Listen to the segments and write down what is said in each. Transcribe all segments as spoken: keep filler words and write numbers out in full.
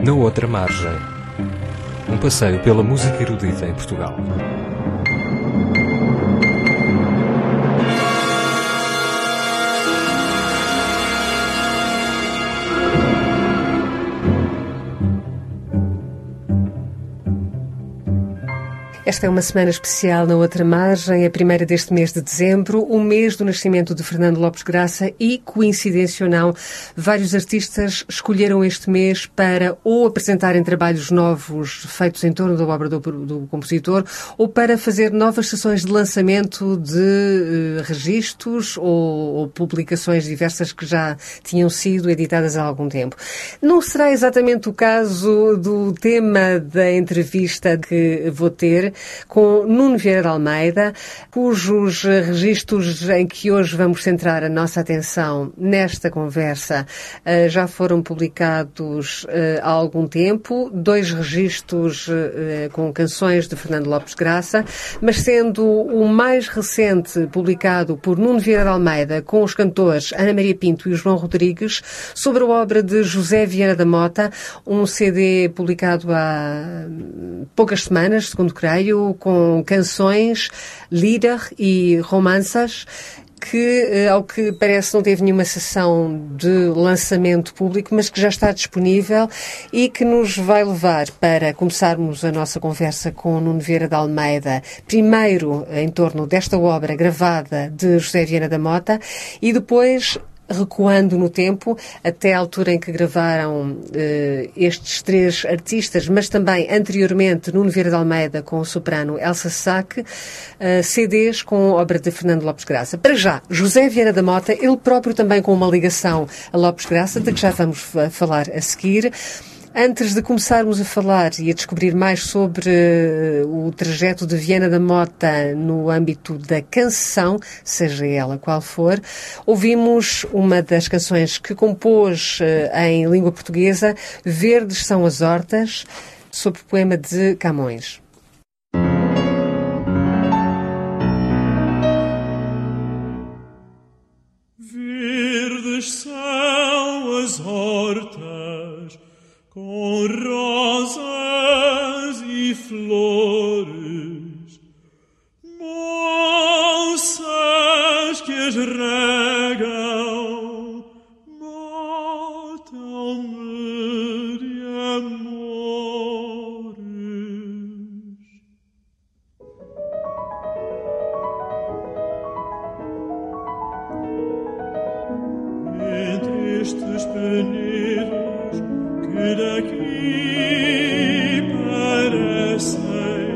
Na outra margem, um passeio pela música erudita em Portugal. Esta é uma semana especial na outra margem, a primeira deste mês de dezembro, o mês do nascimento de Fernando Lopes Graça e, coincidência ou não, vários artistas escolheram este mês para ou apresentarem trabalhos novos feitos em torno da obra do, do compositor ou para fazer novas sessões de lançamento de uh, registros ou, ou publicações diversas que já tinham sido editadas há algum tempo. Não será exatamente o caso do tema da entrevista que vou ter com Nuno Vieira de Almeida, cujos registros em que hoje vamos centrar a nossa atenção nesta conversa já foram publicados há algum tempo, dois registros com canções de Fernando Lopes Graça, mas sendo o mais recente publicado por Nuno Vieira de Almeida com os cantores Ana Maria Pinto e o João Rodrigues, sobre a obra de José Viana da Mota, um C D publicado há poucas semanas, segundo creio, com canções, Lieder e romanças, que, ao que parece, não teve nenhuma sessão de lançamento público, mas que já está disponível e que nos vai levar para começarmos a nossa conversa com Nuno Vieira de Almeida, primeiro em torno desta obra gravada de José Viana da Mota e depois recuando no tempo, até à altura em que gravaram uh, estes três artistas, mas também anteriormente Nuno Vieira de Almeida com o soprano Elsa Sacchi, uh, C Ds com obra de Fernando Lopes Graça. Para já, José Viana da Mota, ele próprio também com uma ligação a Lopes Graça, de que já vamos falar a seguir. Antes de começarmos a falar e a descobrir mais sobre uh, o trajeto de Viana da Mota no âmbito da canção, seja ela qual for, ouvimos uma das canções que compôs uh, em língua portuguesa, Verdes são as hortas, sob o poema de Camões. Verdes são as hortas com rosas e flores, moças que as regam, matam-me de amores. Entre estes penedos que daqui parecem,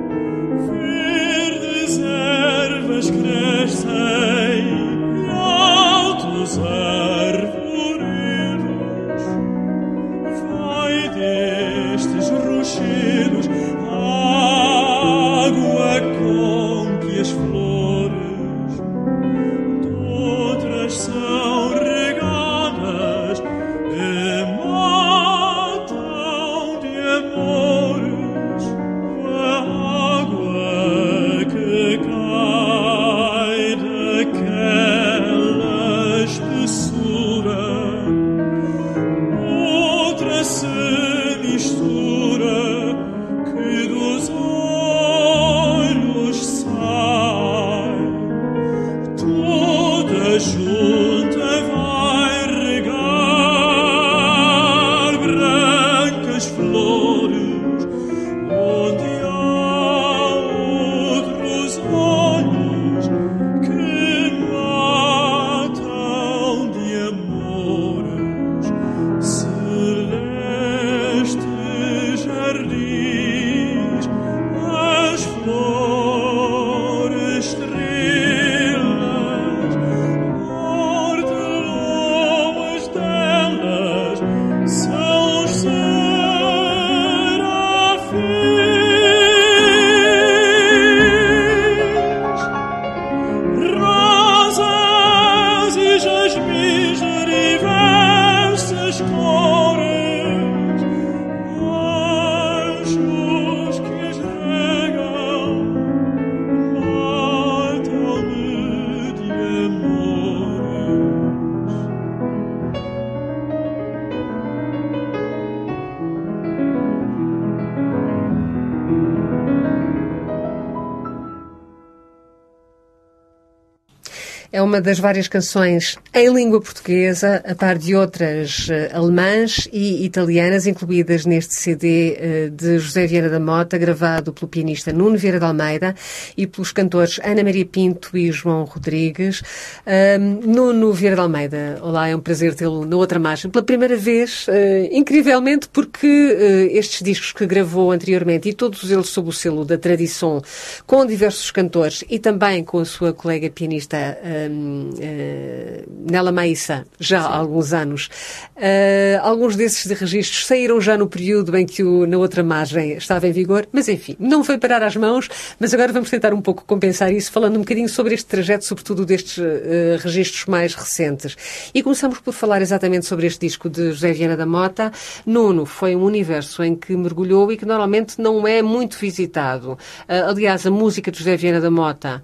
verdes ervas crescem e altos arvoredos. Vai destes rochedos a água com que as flores de outras são regadas e matam de amores a água que cai daquela espessura. Outra se mistura que dos olhos sai, toda junta vai regar brancas flores, onde há outros olhos que matam de amores. Celestes jardins, as flores estrelas, hortelões delas são os serafins. Rosas e jasmins de diversas cores, anjos que as regam, matam-me de amores. É uma das várias canções em língua portuguesa, a par de outras uh, alemãs e italianas, incluídas neste C D uh, de José Vieira da Mota, gravado pelo pianista Nuno Vieira de Almeida e pelos cantores Ana Maria Pinto e João Rodrigues. Uh, Nuno Vieira de Almeida, olá, é um prazer tê-lo na outra margem. Pela primeira vez, uh, incrivelmente, porque uh, estes discos que gravou anteriormente, e todos eles sob o selo da Tradição, com diversos cantores e também com a sua colega pianista um, uh, Nela Maíssa, já Sim. há alguns anos. Uh, alguns desses de registros saíram já no período em que o Na Outra Margem estava em vigor, mas enfim, não foi parar às mãos, mas agora vamos tentar um pouco compensar isso, falando um bocadinho sobre este trajeto, sobretudo destes uh, registros mais recentes. E começamos por falar exatamente sobre este disco de José Vieira da Mota. Nuno, foi um universo em que mergulhou e que normalmente não é muito visitado. Uh, aliás, a música de José Vieira da Mota,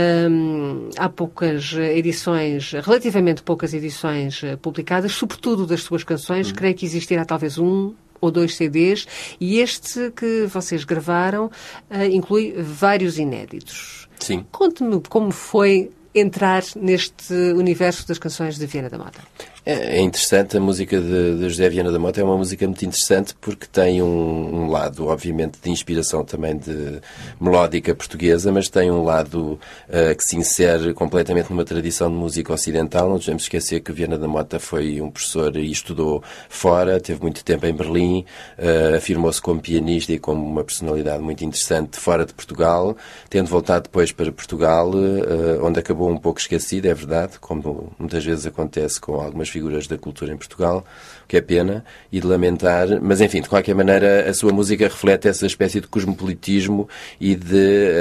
um, há poucas edições, relativamente poucas edições uh, publicadas, sobretudo das suas canções. Uhum. Creio que existirá talvez um ou dois C Ds, e este que vocês gravaram uh, inclui vários inéditos. Sim. Conte-me como foi entrar neste universo das canções de Vieira da Mota. É interessante, a música de, de José Vieira da Mota é uma música muito interessante porque tem um, um lado, obviamente, de inspiração também de melódica portuguesa, mas tem um lado uh, que se insere completamente numa tradição de música ocidental. Não nos devemos esquecer que Vieira da Mota foi um professor e estudou fora, teve muito tempo em Berlim, uh, afirmou-se como pianista e como uma personalidade muito interessante fora de Portugal, tendo voltado depois para Portugal, uh, onde acabou um pouco esquecido, é verdade, como muitas vezes acontece com algumas figuras da cultura em Portugal, que é pena e de lamentar, mas enfim, de qualquer maneira a sua música reflete essa espécie de cosmopolitismo e de,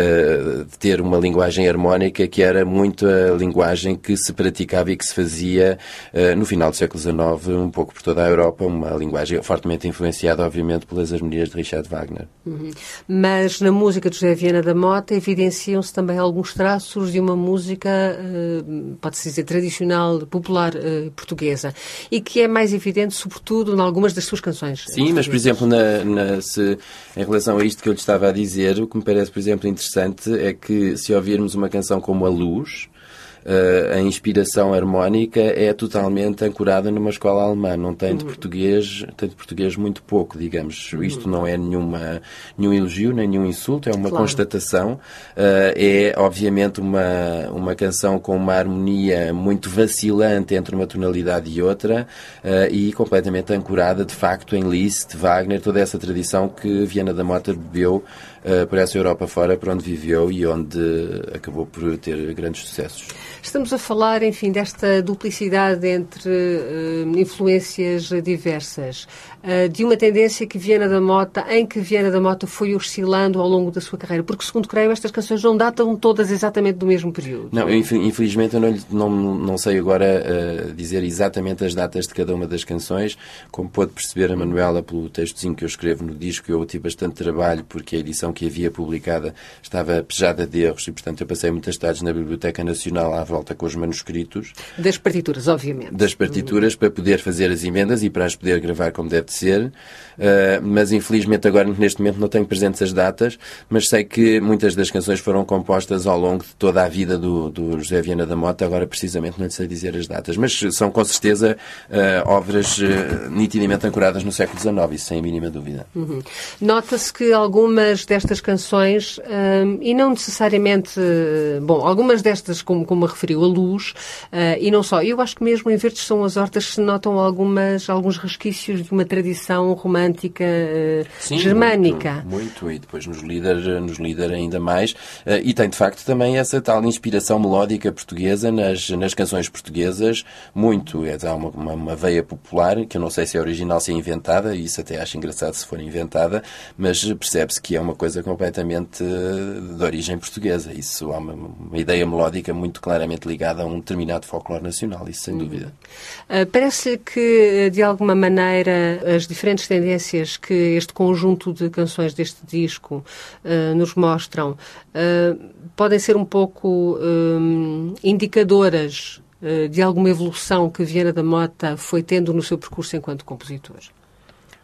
uh, de ter uma linguagem harmónica que era muito a linguagem que se praticava e que se fazia uh, no final do século dezenove, um pouco por toda a Europa, uma linguagem fortemente influenciada, obviamente, pelas harmonias de Richard Wagner. Uhum. Mas na música de José Vieira da Mota evidenciam-se também alguns traços de uma música, uh, pode-se dizer, tradicional, popular uh, portuguesa, e que é mais evidente, sobretudo, em algumas das suas canções. Sim, mas, por exemplo, na, na, se, em relação a isto que eu lhe estava a dizer, o que me parece, por exemplo, interessante é que, se ouvirmos uma canção como A Luz, Uh, a inspiração harmónica é totalmente ancorada numa escola alemã. Não tem de português, tem de português muito pouco, digamos. Isto não é nenhuma, nenhum elogio, nem nenhum insulto, é uma claro. constatação. Uh, é, obviamente, uma, uma canção com uma harmonia muito vacilante entre uma tonalidade e outra uh, e completamente ancorada, de facto, em Liszt, Wagner, toda essa tradição que Viana da Mota bebeu uh, por essa Europa fora, por onde viveu e onde acabou por ter grandes sucessos. Estamos a falar, enfim, desta duplicidade entre uh, influências diversas, uh, de uma tendência que Viana da Mota, em que Viana da Mota foi oscilando ao longo da sua carreira, porque, segundo creio, estas canções não datam todas exatamente do mesmo período. Não, infelizmente eu não, não, não sei agora uh, dizer exatamente as datas de cada uma das canções. Como pôde perceber a Manuela pelo textozinho que eu escrevo no disco, eu tive bastante trabalho porque a edição que havia publicada estava pejada de erros e, portanto, eu passei muitas tardes na Biblioteca Nacional à volta com os manuscritos. Das partituras, obviamente. Das partituras, para poder fazer as emendas e para as poder gravar como deve de ser. Uh, mas, infelizmente, agora, neste momento, não tenho presentes as datas, mas sei que muitas das canções foram compostas ao longo de toda a vida do, do José Vieira da Mota. Agora, precisamente, não lhe sei dizer as datas. Mas são, com certeza, uh, obras uh, nitidamente ancoradas no século dezenove, isso sem a mínima dúvida. Uhum. Nota-se que algumas destas canções, um, e não necessariamente... Uh, bom, algumas destas, como, como a referiu, A Luz, uh, e não só. Eu acho que mesmo em Verdes São as Hortas se notam algumas, alguns resquícios de uma tradição romântica uh, Sim, germânica. Muito, muito, e depois nos líder, nos líder ainda mais. Uh, e tem, de facto, também essa tal inspiração melódica portuguesa nas, nas canções portuguesas. Muito. É, há uma, uma, uma veia popular, que eu não sei se é original, se é inventada, e isso até acho engraçado se for inventada, mas percebe-se que é uma coisa completamente de origem portuguesa. Isso há uma, uma ideia melódica muito claramente ligada a um determinado folclore nacional, isso sem uhum. dúvida. Uh, Parece-lhe que, de alguma maneira, as diferentes tendências que este conjunto de canções deste disco uh, nos mostram uh, podem ser um pouco um, indicadoras uh, de alguma evolução que Viana da Mota foi tendo no seu percurso enquanto compositor?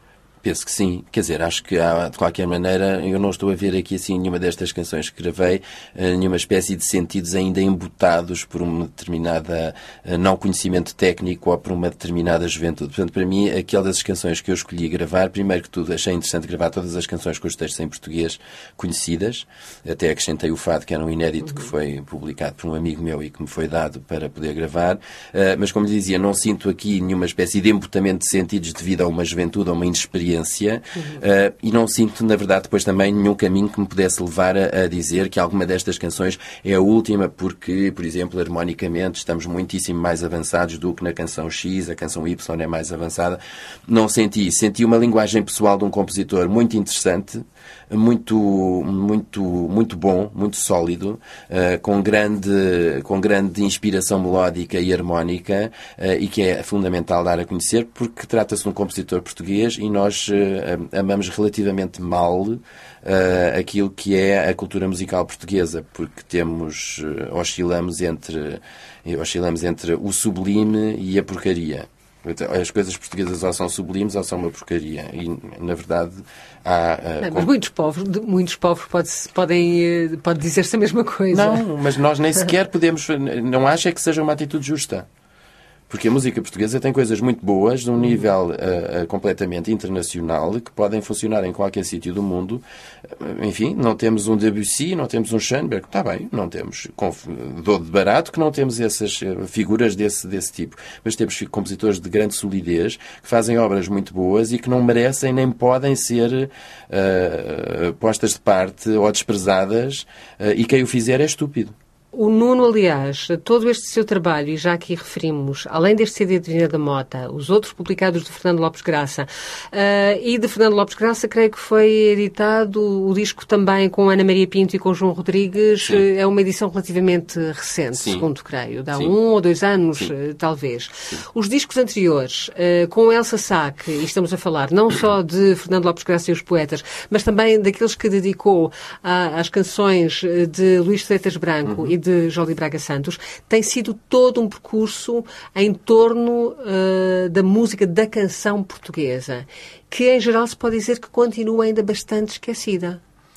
Penso que sim. Quer dizer, acho que há, de qualquer maneira, eu não estou a ver aqui assim nenhuma destas canções que gravei, nenhuma espécie de sentidos ainda embutados por uma determinada não conhecimento técnico ou por uma determinada juventude. Portanto, para mim, aquelas das canções que eu escolhi gravar, primeiro que tudo, achei interessante gravar todas as canções com os textos em português conhecidas. Até acrescentei o fado, que era um inédito que foi publicado por um amigo meu e que me foi dado para poder gravar. Mas, como lhe dizia, não sinto aqui nenhuma espécie de embutamento de sentidos devido a uma juventude, a uma inexperiência. Uhum. Uh, e não sinto, na verdade, depois também nenhum caminho que me pudesse levar a, a dizer que alguma destas canções é a última porque, por exemplo, harmonicamente estamos muitíssimo mais avançados do que na canção X, a canção Y é mais avançada. Não senti. Senti uma linguagem pessoal de um compositor muito interessante, muito, muito, muito bom, muito sólido, uh, com grande, com grande inspiração melódica e harmónica, uh, e que é fundamental dar a conhecer porque trata-se de um compositor português e nós uh, amamos relativamente mal uh, aquilo que é a cultura musical portuguesa, porque temos, uh, oscilamos entre, oscilamos entre o sublime e a porcaria. As coisas portuguesas ou são sublimes ou são uma porcaria. E, na verdade, há... Uh, não, mas muitos povos, muitos povos pode, podem pode dizer-se a mesma coisa. Não, mas nós nem sequer podemos... Não acho é que seja uma atitude justa. Porque a música portuguesa tem coisas muito boas, de um nível uh, uh, completamente internacional, que podem funcionar em qualquer sítio do mundo. Uh, enfim, não temos um Debussy, não temos um Schoenberg. Está bem, não temos. Conf... Dou de barato que não temos essas uh, figuras desse, desse tipo. Mas temos compositores de grande solidez, que fazem obras muito boas e que não merecem nem podem ser uh, postas de parte ou desprezadas. Uh, e quem o fizer é estúpido. O Nuno, aliás, todo este seu trabalho, e já aqui referimos, além deste C D de Divina da Mota, os outros publicados de Fernando Lopes Graça, uh, e de Fernando Lopes Graça, creio que foi editado o disco também com Ana Maria Pinto e com João Rodrigues. Sim. É uma edição relativamente recente, Sim. segundo creio, dá Sim. um ou dois anos, Sim. talvez. Sim. Os discos anteriores, uh, com Elsa Sá, e estamos a falar não só de Fernando Lopes Graça e os poetas, mas também daqueles que dedicou a, às canções de Luís Freitas Branco uhum. e de Jolie Braga Santos, tem sido todo um percurso em torno uh, da música, da canção portuguesa, que em geral se pode dizer que continua ainda bastante esquecida.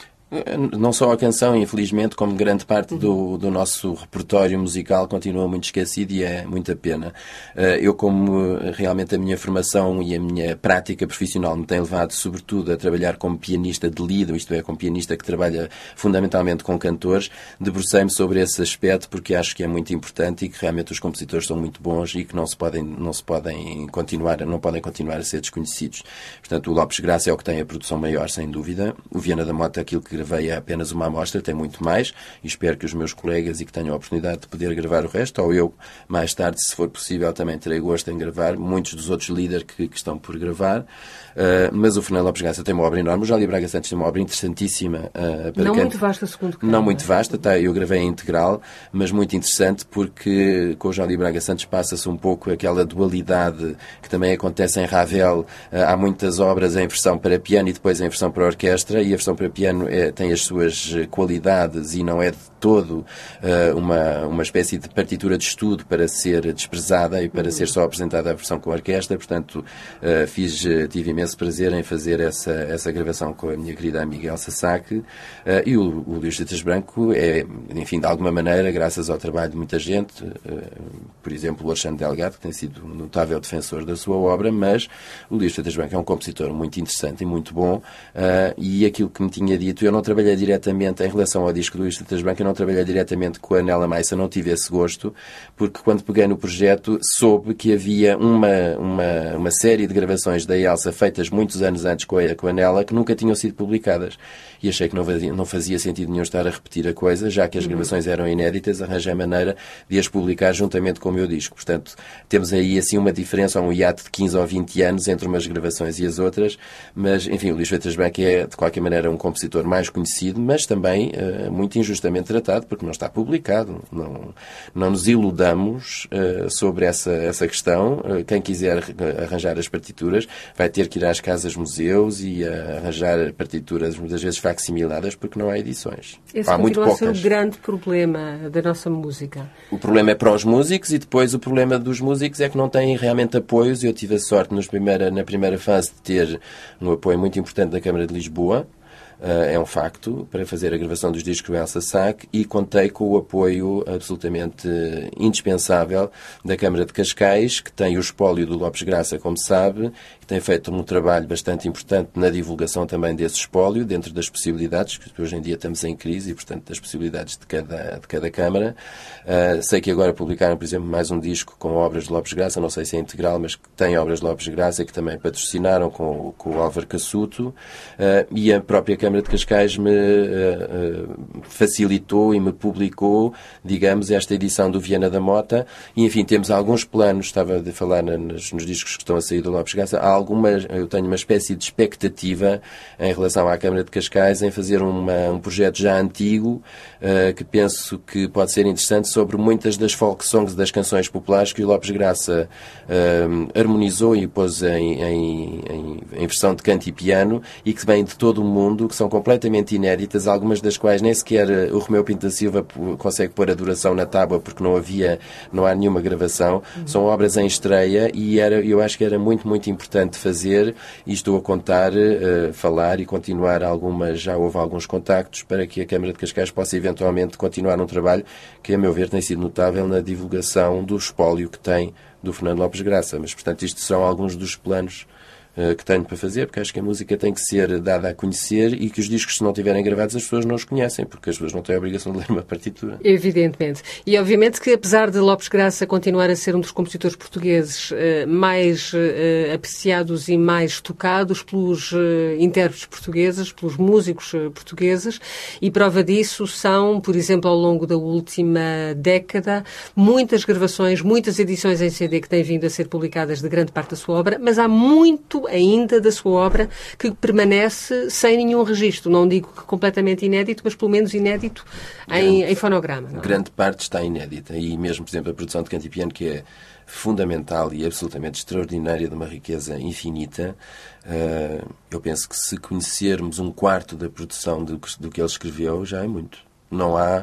Não só a canção, infelizmente, como grande parte do, do nosso repertório musical continua muito esquecido e é muita pena. Eu, como realmente a minha formação e a minha prática profissional me tem levado, sobretudo, a trabalhar como pianista de lido, isto é, como pianista que trabalha fundamentalmente com cantores, debrucei-me sobre esse aspecto porque acho que é muito importante e que realmente os compositores são muito bons e que não se podem, não se podem continuar, não podem continuar a ser desconhecidos. Portanto, o Lopes Graça é o que tem a produção maior, sem dúvida. O Viana da Mota, aquilo que gravei é apenas uma amostra, tem muito mais e espero que os meus colegas e que tenham a oportunidade de poder gravar o resto, ou eu, mais tarde, se for possível, também terei gosto em gravar muitos dos outros líderes que, que estão por gravar. Uh, mas o Fernando Lopes Graça tem uma obra enorme, o Jolie Braga Santos tem uma obra interessantíssima. Uh, para não quem... muito vasta, segundo que Não muito vasta, tá, eu gravei em integral, mas muito interessante porque com o Jolie Braga Santos passa-se um pouco aquela dualidade que também acontece em Ravel. Uh, há muitas obras em versão para piano e depois em versão para orquestra, e a versão para piano é, tem as suas qualidades e não é de todo uh, uma, uma espécie de partitura de estudo para ser desprezada e para uhum. ser só apresentada a versão com a orquestra. Portanto, uh, fiz, tive imenso prazer em fazer essa, essa gravação com a minha querida amiga Elsa Saque, uh, e o, o Luís Freitas Branco é, enfim, de alguma maneira, graças ao trabalho de muita gente, uh, por exemplo, o Alexandre Delgado, que tem sido um notável defensor da sua obra, mas o Luís Freitas Branco é um compositor muito interessante e muito bom, uh, e aquilo que me tinha dito, eu não trabalhei diretamente em relação ao disco do Luís Freitas Branco, eu não trabalhei diretamente com a Nela Maissa, não tive esse gosto, porque quando peguei no projeto soube que havia uma, uma, uma série de gravações da Elsa feitas muitos anos antes com a, com a Nela que nunca tinham sido publicadas. E achei que não fazia, não fazia sentido nenhum estar a repetir a coisa, já que as gravações eram inéditas, arranjei maneira de as publicar juntamente com o meu disco. Portanto, temos aí assim uma diferença, um hiato de quinze ou vinte anos entre umas gravações e as outras, mas, enfim, o Luís Freitas Branco é, de qualquer maneira, um compositor mais mais conhecido, mas também uh, muito injustamente tratado, porque não está publicado. Não, não nos iludamos uh, sobre essa, essa questão. Uh, quem quiser arranjar as partituras vai ter que ir às casas-museus e uh, arranjar partituras, muitas vezes facsimiladas, porque não há edições. Esse há muito poucas. Esse é o grande problema da nossa música. O problema é para os músicos e depois o problema dos músicos é que não têm realmente apoios. Eu tive a sorte nos primeira, na primeira fase de ter um apoio muito importante da Câmara de Lisboa. Uh, é um facto, para fazer a gravação dos discos do Elsa Sack, e contei com o apoio absolutamente indispensável da Câmara de Cascais, que tem o espólio do Lopes Graça, como sabe, que tem feito um trabalho bastante importante na divulgação também desse espólio, dentro das possibilidades, que hoje em dia estamos em crise, e portanto das possibilidades de cada, de cada Câmara. Uh, sei que agora publicaram, por exemplo, mais um disco com obras de Lopes Graça, não sei se é integral, mas que tem obras de Lopes Graça, que também patrocinaram com, com o Álvaro Cassuto, uh, e a própria Câmara Câmara de Cascais me uh, uh, facilitou e me publicou, digamos, esta edição do Viana da Mota. E, enfim, temos alguns planos, estava a falar nos, nos discos que estão a sair do Lopes Graça, há algumas, eu tenho uma espécie de expectativa em relação à Câmara de Cascais em fazer uma, um projeto já antigo, uh, que penso que pode ser interessante, sobre muitas das folk songs, das canções populares que o Lopes Graça uh, harmonizou e pôs em, em, em, em versão de canto e piano, e que vêm de todo o mundo, que são completamente inéditas, algumas das quais nem sequer o Romeu Pinto da Silva consegue pôr a duração na tábua, porque não havia, não há nenhuma gravação. Uhum. São obras em estreia, e era, eu acho que era muito, muito importante fazer, e estou a contar, uh, falar e continuar algumas, já houve alguns contactos para que a Câmara de Cascais possa eventualmente continuar um trabalho que, a meu ver, tem sido notável na divulgação do espólio que tem do Fernando Lopes Graça. Mas, portanto, isto são alguns dos planos que tenho para fazer, porque acho que a música tem que ser dada a conhecer, e que os discos, se não estiverem gravados, as pessoas não os conhecem, porque as pessoas não têm a obrigação de ler uma partitura. Evidentemente. E, obviamente, que apesar de Lopes Graça continuar a ser um dos compositores portugueses eh, mais eh, apreciados e mais tocados pelos eh, intérpretes portugueses, pelos músicos eh, portugueses, e prova disso são, por exemplo, ao longo da última década, muitas gravações, muitas edições em C D que têm vindo a ser publicadas de grande parte da sua obra, mas há muito ainda da sua obra que permanece sem nenhum registro. Não digo que completamente inédito, mas pelo menos inédito em, em fonograma. Não é? Grande parte está inédita, e mesmo, por exemplo, a produção de canto e piano, que é fundamental e absolutamente extraordinária, de uma riqueza infinita. Uh, eu penso que, se conhecermos um quarto da produção do, do que ele escreveu, já é muito. Não há,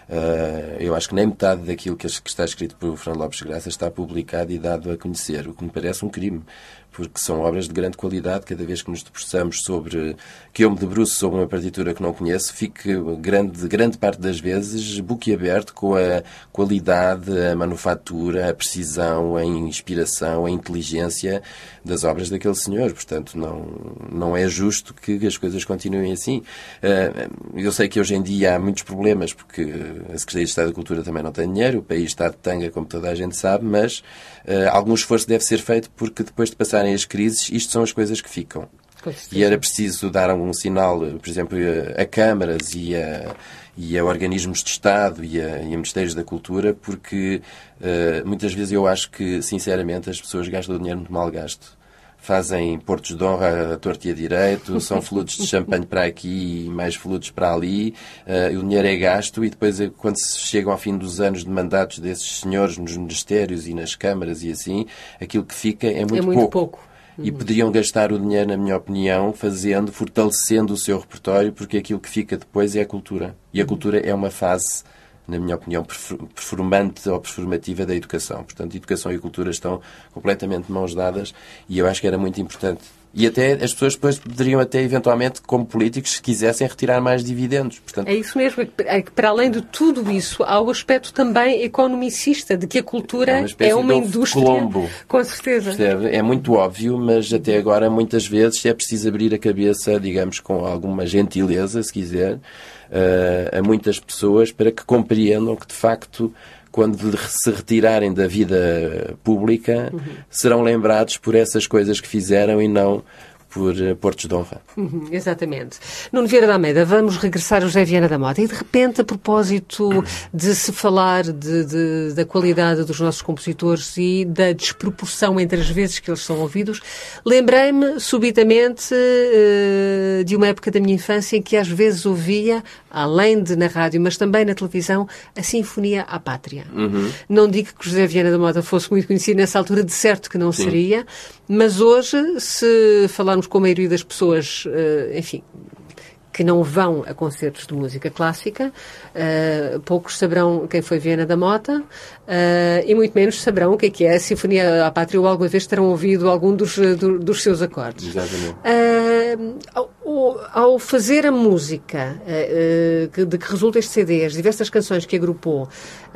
uh, eu acho que nem metade daquilo que está escrito por Fernando Lopes Graça está publicado e dado a conhecer, o que me parece um crime, porque são obras de grande qualidade. Cada vez que nos debruçamos sobre, que eu me debruço sobre uma partitura que não conheço, fico grande, grande parte das vezes boquiaberto com a qualidade, a manufatura, a precisão, a inspiração, a inteligência das obras daquele senhor. Portanto, não, não é justo que as coisas continuem assim. Eu sei que hoje em dia há muitos problemas, porque a Secretaria de Estado da Cultura também não tem dinheiro, o país está de tanga, como toda a gente sabe, mas algum esforço deve ser feito, porque depois de passar as crises, isto são as coisas que ficam. E era preciso dar um sinal, por exemplo, a, a câmaras e a, e a organismos de Estado e a, e a Ministérios da Cultura, porque uh, muitas vezes eu acho que, sinceramente, as pessoas gastam o dinheiro muito mal gasto. Fazem portos de honra à torta e a direito, são flutos de champanhe para aqui e mais flutos para ali, uh, o dinheiro é gasto, e depois, quando se chegam ao fim dos anos de mandatos desses senhores nos ministérios e nas câmaras e assim, aquilo que fica é muito, é muito pouco. pouco. E poderiam gastar o dinheiro, na minha opinião, fazendo, fortalecendo o seu repertório, porque aquilo que fica depois é a cultura. E a cultura é uma fase, na minha opinião, performante ou performativa da educação. Portanto, educação e cultura estão completamente de mãos dadas, e eu acho que era muito importante. E até as pessoas depois poderiam até, eventualmente, como políticos, se quisessem, retirar mais dividendos. Portanto, é isso mesmo. É que, para além de tudo isso, há o aspecto também economicista, de que a cultura é uma, é uma indústria. Colombo, com certeza. Percebe? É muito óbvio, mas até agora, muitas vezes, é preciso abrir a cabeça, digamos, com alguma gentileza, se quiser, a muitas pessoas, para que compreendam que, de facto, quando se retirarem da vida pública, uhum. serão lembrados por essas coisas que fizeram, e não por uh, Portos de Honra. Uhum, exatamente. Nuno Vieira da Almeida, vamos regressar ao José Viana da Mota e de repente, a propósito de se falar de, de, da qualidade dos nossos compositores e da desproporção entre as vezes que eles são ouvidos, lembrei-me subitamente uh, de uma época da minha infância em que às vezes ouvia, além de na rádio, mas também na televisão, a Sinfonia à Pátria. Uhum. Não digo que José Viana da Mota fosse muito conhecido nessa altura, de certo que não Sim. seria, mas hoje, se falarmos com a maioria das pessoas, uh, enfim, que não vão a concertos de música clássica, uh, poucos saberão quem foi Viana da Mota, uh, e muito menos saberão o que é que é a Sinfonia à Pátria, ou alguma vez terão ouvido algum dos, do, dos seus acordes. Exatamente. Uh, ao, ao fazer a música uh, uh, de que resulta este C D, as diversas canções que agrupou,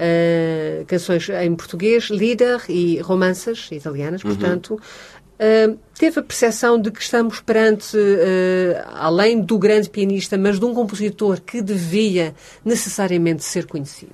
uh, canções em português, Lieder e romanças italianas, portanto, uhum. Uh, teve a percepção de que estamos perante, uh, além do grande pianista, mas de um compositor que devia necessariamente ser conhecido?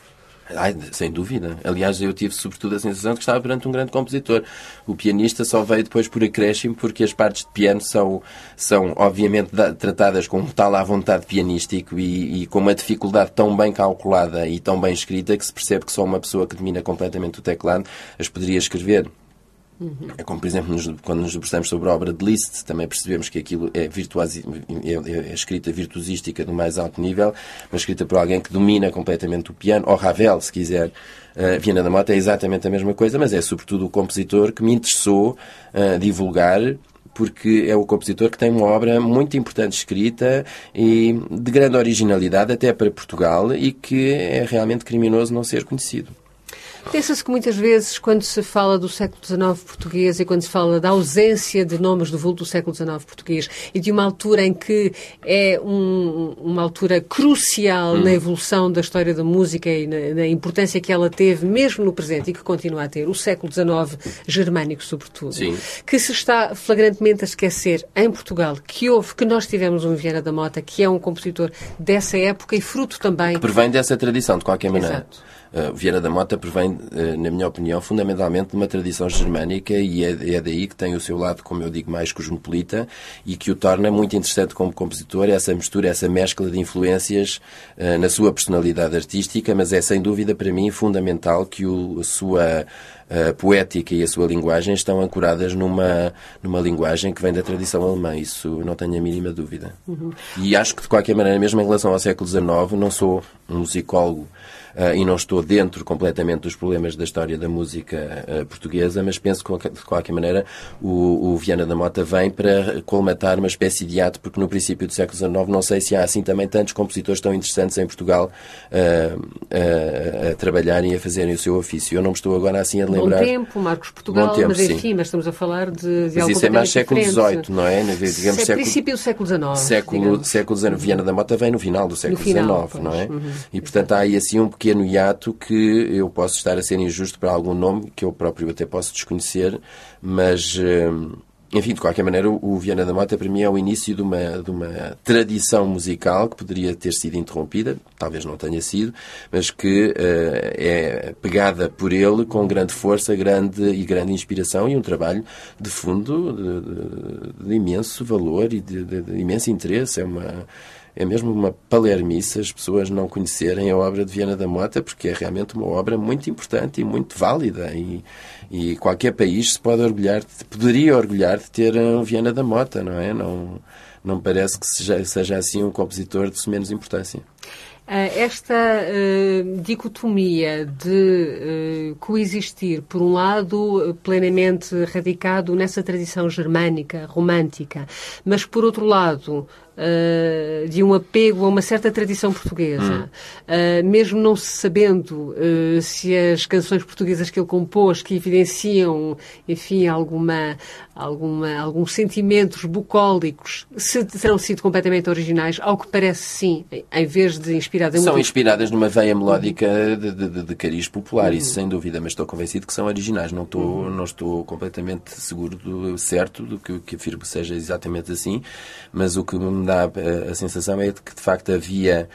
Ai, sem dúvida. Aliás, eu tive sobretudo a sensação de que estava perante um grande compositor. O pianista só veio depois por acréscimo, porque as partes de piano são, são obviamente, da, tratadas com tal à vontade pianístico e, e com uma dificuldade tão bem calculada e tão bem escrita que se percebe que só uma pessoa que domina completamente o teclado as poderia escrever. Uhum. É como, por exemplo, nos, quando nos debruçamos sobre a obra de Liszt, também percebemos que aquilo é, virtuosi, é, é escrita virtuosística do mais alto nível, mas escrita por alguém que domina completamente o piano, ou Ravel, se quiser. Uh, Viana da Mota é exatamente a mesma coisa, mas é sobretudo o compositor que me interessou uh, divulgar, porque é o compositor que tem uma obra muito importante escrita e de grande originalidade até para Portugal e que é realmente criminoso não ser conhecido. Pensa-se que muitas vezes, quando se fala do século dezenove português e quando se fala da ausência de nomes do vulto do século dezenove português e de uma altura em que é um, uma altura crucial hum. na evolução da história da música e na, na importância que ela teve, mesmo no presente, e que continua a ter, o século dezenove germânico, sobretudo, Sim. que se está flagrantemente a esquecer em Portugal que houve, que nós tivemos um Viana da Mota, que é um compositor dessa época e fruto também... Que provém dessa tradição, de qualquer maneira. Exato. Uh, Viana da Mota provém, uh, na minha opinião, fundamentalmente de uma tradição germânica e é, é daí que tem o seu lado, como eu digo, mais cosmopolita e que o torna muito interessante como compositor, essa mistura, essa mescla de influências uh, na sua personalidade artística, mas é sem dúvida para mim fundamental que o, a sua uh, poética e a sua linguagem estão ancoradas numa, numa linguagem que vem da tradição alemã, isso não tenho a mínima dúvida. Uhum. E acho que, de qualquer maneira, mesmo em relação ao século dezenove, não sou um musicólogo Uh, e não estou dentro completamente dos problemas da história da música uh, portuguesa, mas penso que, de qualquer maneira, o, o Viana da Mota vem para colmatar uma espécie de ato, porque no princípio do século dezenove não sei se há assim também tantos compositores tão interessantes em Portugal uh, uh, a trabalharem e a fazerem o seu ofício. Eu não me estou agora assim a lembrar... Bom tempo, Marcos Portugal, tempo, mas enfim, sim. mas estamos a falar de, de mas algo isso é mais século diferente. dezoito, não é? Digamos, é século, princípio do século dezenove. Século, século dezenove. Viana da Mota vem no final do século dezenove, não é? Uhum. E, portanto, há aí assim um pequeno hiato que eu posso estar a ser injusto para algum nome que eu próprio até posso desconhecer, mas, enfim, de qualquer maneira, o Viana da Mota para mim é o início de uma, de uma tradição musical que poderia ter sido interrompida, talvez não tenha sido, mas que uh, é pegada por ele com grande força, grande e grande inspiração e um trabalho de fundo de, de, de imenso valor e de, de, de imenso interesse. É uma... É mesmo uma palermice as pessoas não conhecerem a obra de Viana da Mota, porque é realmente uma obra muito importante e muito válida. E, e qualquer país se pode orgulhar, poderia orgulhar de ter um Viana da Mota, não é? Não, não parece que seja, seja assim um compositor de menos importância. Esta uh, dicotomia de uh, coexistir, por um lado, plenamente radicado nessa tradição germânica, romântica, mas, por outro lado, Uh, de um apego a uma certa tradição portuguesa, hum. uh, mesmo não se sabendo uh, se as canções portuguesas que ele compôs, que evidenciam, enfim, alguma, alguma, alguns sentimentos bucólicos, se terão sido completamente originais, ao que parece sim, em vez de inspiradas... São muito... inspiradas numa veia melódica de, de, de cariz popular, hum. isso sem dúvida, mas estou convencido que são originais, não estou, hum. não estou completamente seguro, do, certo, do que, que afirmo que seja exatamente assim, mas o que me dá a, a sensação é de que de facto havia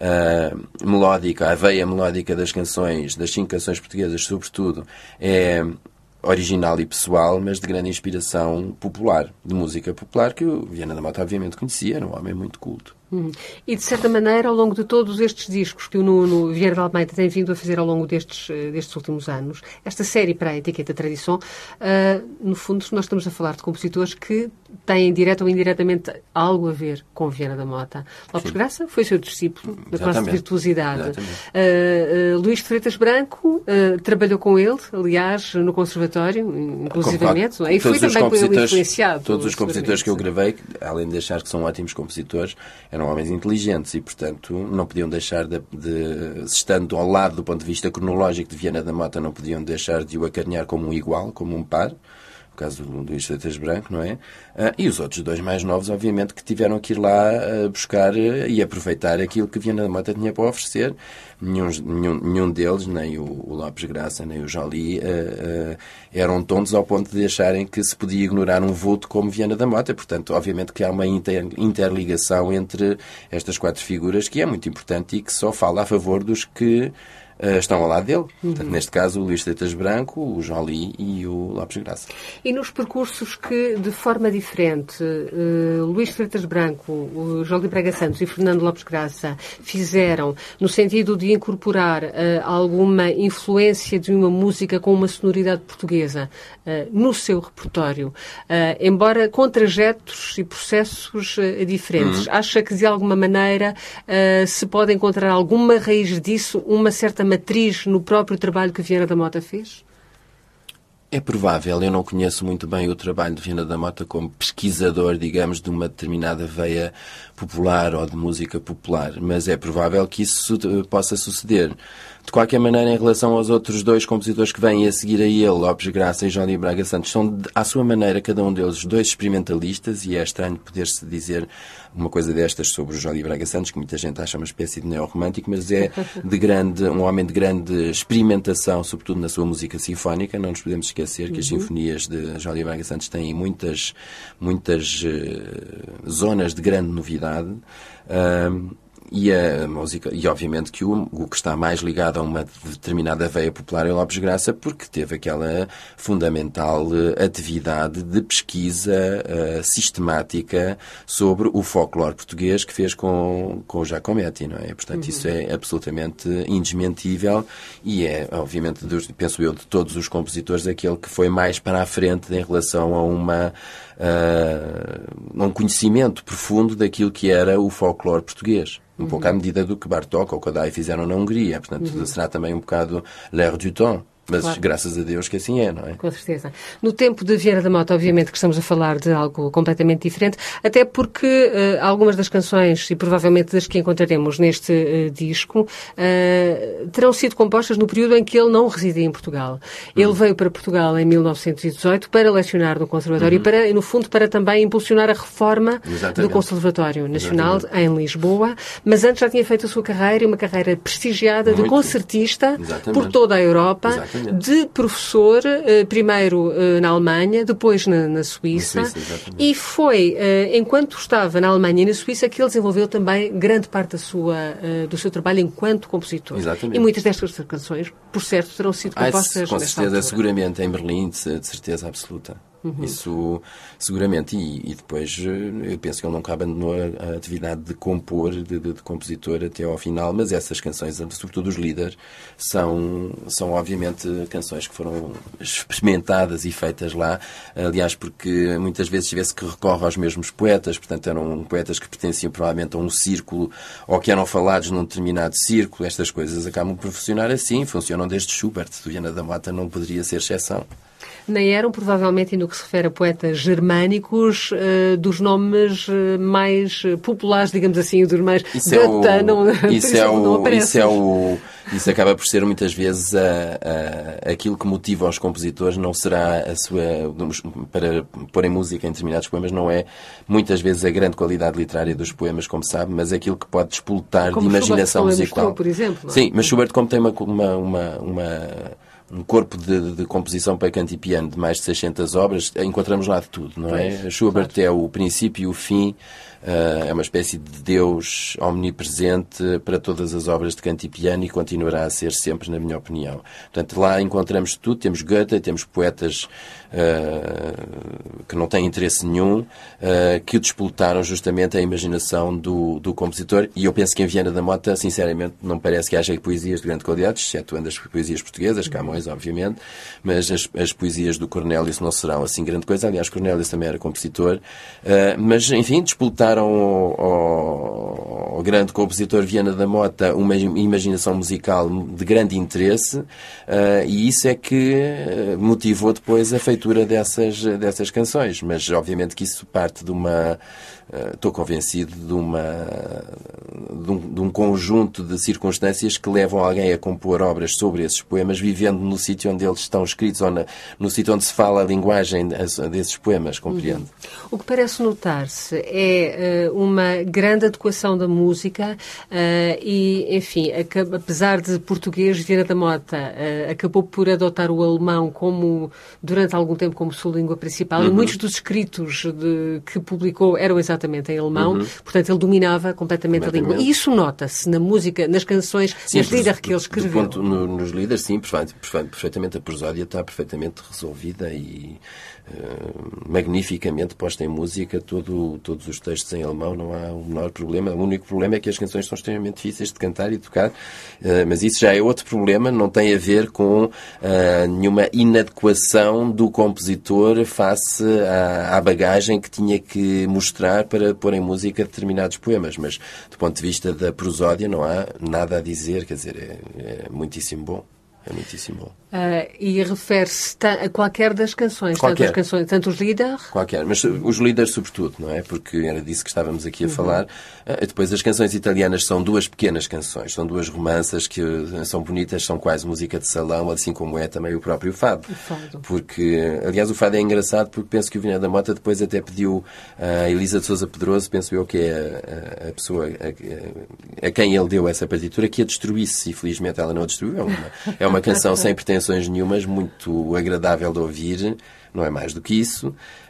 uh, melódica, a veia melódica das canções, das cinco canções portuguesas, sobretudo, é original e pessoal, mas de grande inspiração popular, de música popular, que o Viana da Mota obviamente conhecia, era um homem muito culto. Hum. E, de certa maneira, ao longo de todos estes discos que o Nuno Vieira de Almeida tem vindo a fazer ao longo destes, destes últimos anos, esta série para a etiqueta Tradição, uh, no fundo, nós estamos a falar de compositores que têm, direta ou indiretamente, algo a ver com Viana da Mota. Lopes Sim. Graça foi seu discípulo, da classe de virtuosidade. Uh, uh, Luís de Freitas Branco uh, trabalhou com ele, aliás, no Conservatório, inclusivamente. Não é? E foi também com ele influenciado. Todos os compositores que eu gravei, além de achar que são ótimos compositores, eram homens inteligentes e, portanto, não podiam deixar de, de, estando ao lado do ponto de vista cronológico de Viana da Mota, não podiam deixar de o acarinhar como um igual, como um par. No caso do Luís Freitas Branco, não é? Uh, e os outros dois mais novos, obviamente, que tiveram que ir lá uh, buscar uh, e aproveitar aquilo que Viana da Mota tinha para oferecer. Nenhum, nenhum, nenhum deles, nem o, o Lopes Graça, nem o Joly, uh, uh, eram tontos ao ponto de acharem que se podia ignorar um vulto como Viana da Mota. Portanto, obviamente que há uma inter, interligação entre estas quatro figuras que é muito importante e que só fala a favor dos que Uh, estão ao lado dele. Uhum. Portanto, neste caso, o Luís Freitas Branco, o Joly e o Lopes Graça. E nos percursos que, de forma diferente, uh, Luís Freitas Branco, o Joly Braga Santos e Fernando Lopes Graça fizeram no sentido de incorporar uh, alguma influência de uma música com uma sonoridade portuguesa uh, no seu repertório, uh, embora com trajetos e processos uh, diferentes. Uhum. Acha que, de alguma maneira, uh, se pode encontrar alguma raiz disso, uma certa matriz no próprio trabalho que Viana da Mota fez? É provável. Eu não conheço muito bem o trabalho de Viana da Mota como pesquisador, digamos, de uma determinada veia popular ou de música popular, mas é provável que isso possa suceder. De qualquer maneira, em relação aos outros dois compositores que vêm a seguir a ele, Lopes Graça e Joly Braga Santos, são, à sua maneira, cada um deles, dois experimentalistas, e é estranho poder-se dizer uma coisa destas sobre o Joly Braga Santos, que muita gente acha uma espécie de neorromântico, mas é de grande, um homem de grande experimentação, sobretudo na sua música sinfónica. Não nos podemos esquecer que as sinfonias de Joly Braga Santos têm muitas, muitas uh, zonas de grande novidade. Uh, E a música, e obviamente que o, o que está mais ligado a uma determinada veia popular é o Lopes Graça, porque teve aquela fundamental atividade de pesquisa uh, sistemática sobre o folclore português que fez com, com o Giacometti, não é? Portanto, uhum. isso é absolutamente indesmentível e é, obviamente, dos, penso eu, de todos os compositores, aquele que foi mais para a frente em relação a uma uh, um conhecimento profundo daquilo que era o folclore português. Um uhum. pouco à medida do que Bartók ou Kodály fizeram na Hungria. Portanto, uhum. será também um bocado l'air du temps. Mas claro. Graças a Deus que assim é, não é? Com certeza. No tempo de Viana da Mota, obviamente que estamos a falar de algo completamente diferente, até porque uh, algumas das canções, e provavelmente das que encontraremos neste uh, disco, uh, terão sido compostas no período em que ele não residia em Portugal. Hum. Ele veio para Portugal em mil novecentos e dezoito para lecionar no Conservatório uhum. e, para, e, no fundo, para também impulsionar a reforma Exatamente. do Conservatório Nacional Exatamente. em Lisboa, mas antes já tinha feito a sua carreira, e uma carreira prestigiada Muito. de concertista Exatamente. por toda a Europa, Exatamente. de professor, primeiro na Alemanha, depois na, na Suíça, na Suíça e foi, enquanto estava na Alemanha e na Suíça, que ele desenvolveu também grande parte da sua, do seu trabalho enquanto compositor. Exatamente. E muitas destas canções, por certo, terão sido compostas ah, com certeza, altura. seguramente, em Berlim, de, de certeza absoluta. Uhum. Isso, seguramente, e, e depois eu penso que ele nunca abandonou a, a atividade de compor, de, de, de compositor até ao final, mas essas canções, sobretudo os líderes, são, são obviamente canções que foram experimentadas e feitas lá, aliás, porque muitas vezes vê-se que recorre aos mesmos poetas, portanto eram poetas que pertenciam provavelmente a um círculo ou que eram falados num determinado círculo. Estas coisas acabam por funcionar assim, funcionam desde Schubert. Viana da Mota não poderia ser exceção. Nem eram, provavelmente, no que se refere a poetas germânicos, uh, dos nomes uh, mais populares, digamos assim, dos mais isso é o, não, isso, é o, isso é o isso acaba por ser muitas vezes a, a, aquilo que motiva os compositores. Não será a sua, para pôr em música em determinados poemas, não é muitas vezes a grande qualidade literária dos poemas, como sabe, mas aquilo que pode despoltar como de imaginação Schubert, musical. Mostrou, por exemplo, não é? Sim, mas Schubert, como tem uma, uma, uma, uma um corpo de, de composição para canto e piano de mais de seiscentas obras, encontramos lá de tudo, não é? Pois, Schubert claro. é o princípio e o fim, uh, é uma espécie de Deus omnipresente para todas as obras de canto e piano e continuará a ser sempre, na minha opinião. Portanto, lá encontramos tudo, temos Goethe, temos poetas uh, que não têm interesse nenhum, uh, que despoletaram justamente a imaginação do, do compositor, e eu penso que em Viana da Mota, sinceramente, não parece que haja poesias de grande qualidade, excetuando as poesias portuguesas, Camões, obviamente, mas as, as poesias do Cornélius não serão assim grande coisa. Aliás, Cornélius também era compositor, uh, mas, enfim, despoletaram ao, ao, ao grande compositor Viana da Mota uma imaginação musical de grande interesse, uh, e isso é que motivou depois a feitura dessas, dessas canções. Mas, obviamente, que isso parte de uma... Uh, estou convencido de, uma, de, um, de um conjunto de circunstâncias que levam alguém a compor obras sobre esses poemas, vivendo no sítio onde eles estão escritos, ou na, no sítio onde se fala a linguagem desses poemas, compreendo. Uhum. O que parece notar-se é uh, uma grande adequação da música uh, e, enfim, apesar de português, Viana da Mota uh, acabou por adotar o alemão como, durante algum tempo, como sua língua principal, uhum. e muitos dos escritos de, que publicou eram exatamente em alemão, uhum. portanto ele dominava completamente, completamente a língua. E isso nota-se na música, nas canções, sim, nas líderes que ele escreveu. Do ponto, no, nos líderes, sim, perfeitamente, a prosódia está perfeitamente resolvida e uh, magnificamente posta em música, todo, todos os textos em alemão, não há o menor problema. O único problema é que as canções são extremamente difíceis de cantar e tocar, uh, mas isso já é outro problema, não tem a ver com uh, nenhuma inadequação do compositor face à, à bagagem que tinha que mostrar para pôr em música determinados poemas, mas do ponto de vista da prosódia não há nada a dizer, quer dizer, é, é muitíssimo bom. É muitíssimo bom. Uh, e refere-se a qualquer das canções, qualquer. tanto, as canções, tanto os líderes? Qualquer, mas os líderes sobretudo, não é? Porque era disso que estávamos aqui a uhum. falar. Uh, depois as canções italianas são duas pequenas canções, são duas romanças que são bonitas, são quase música de salão, assim como é também o próprio fado. O fado. Porque, aliás, o fado é engraçado porque penso que o Viana da Mota depois até pediu a Elisa de Sousa Pedroso, penso eu que é a, a pessoa a, a, a quem ele deu essa partitura, que a destruísse, e felizmente ela não a destruiu. É uma, é uma canção sem pretensões nenhumas, muito agradável de ouvir, não é mais do que isso,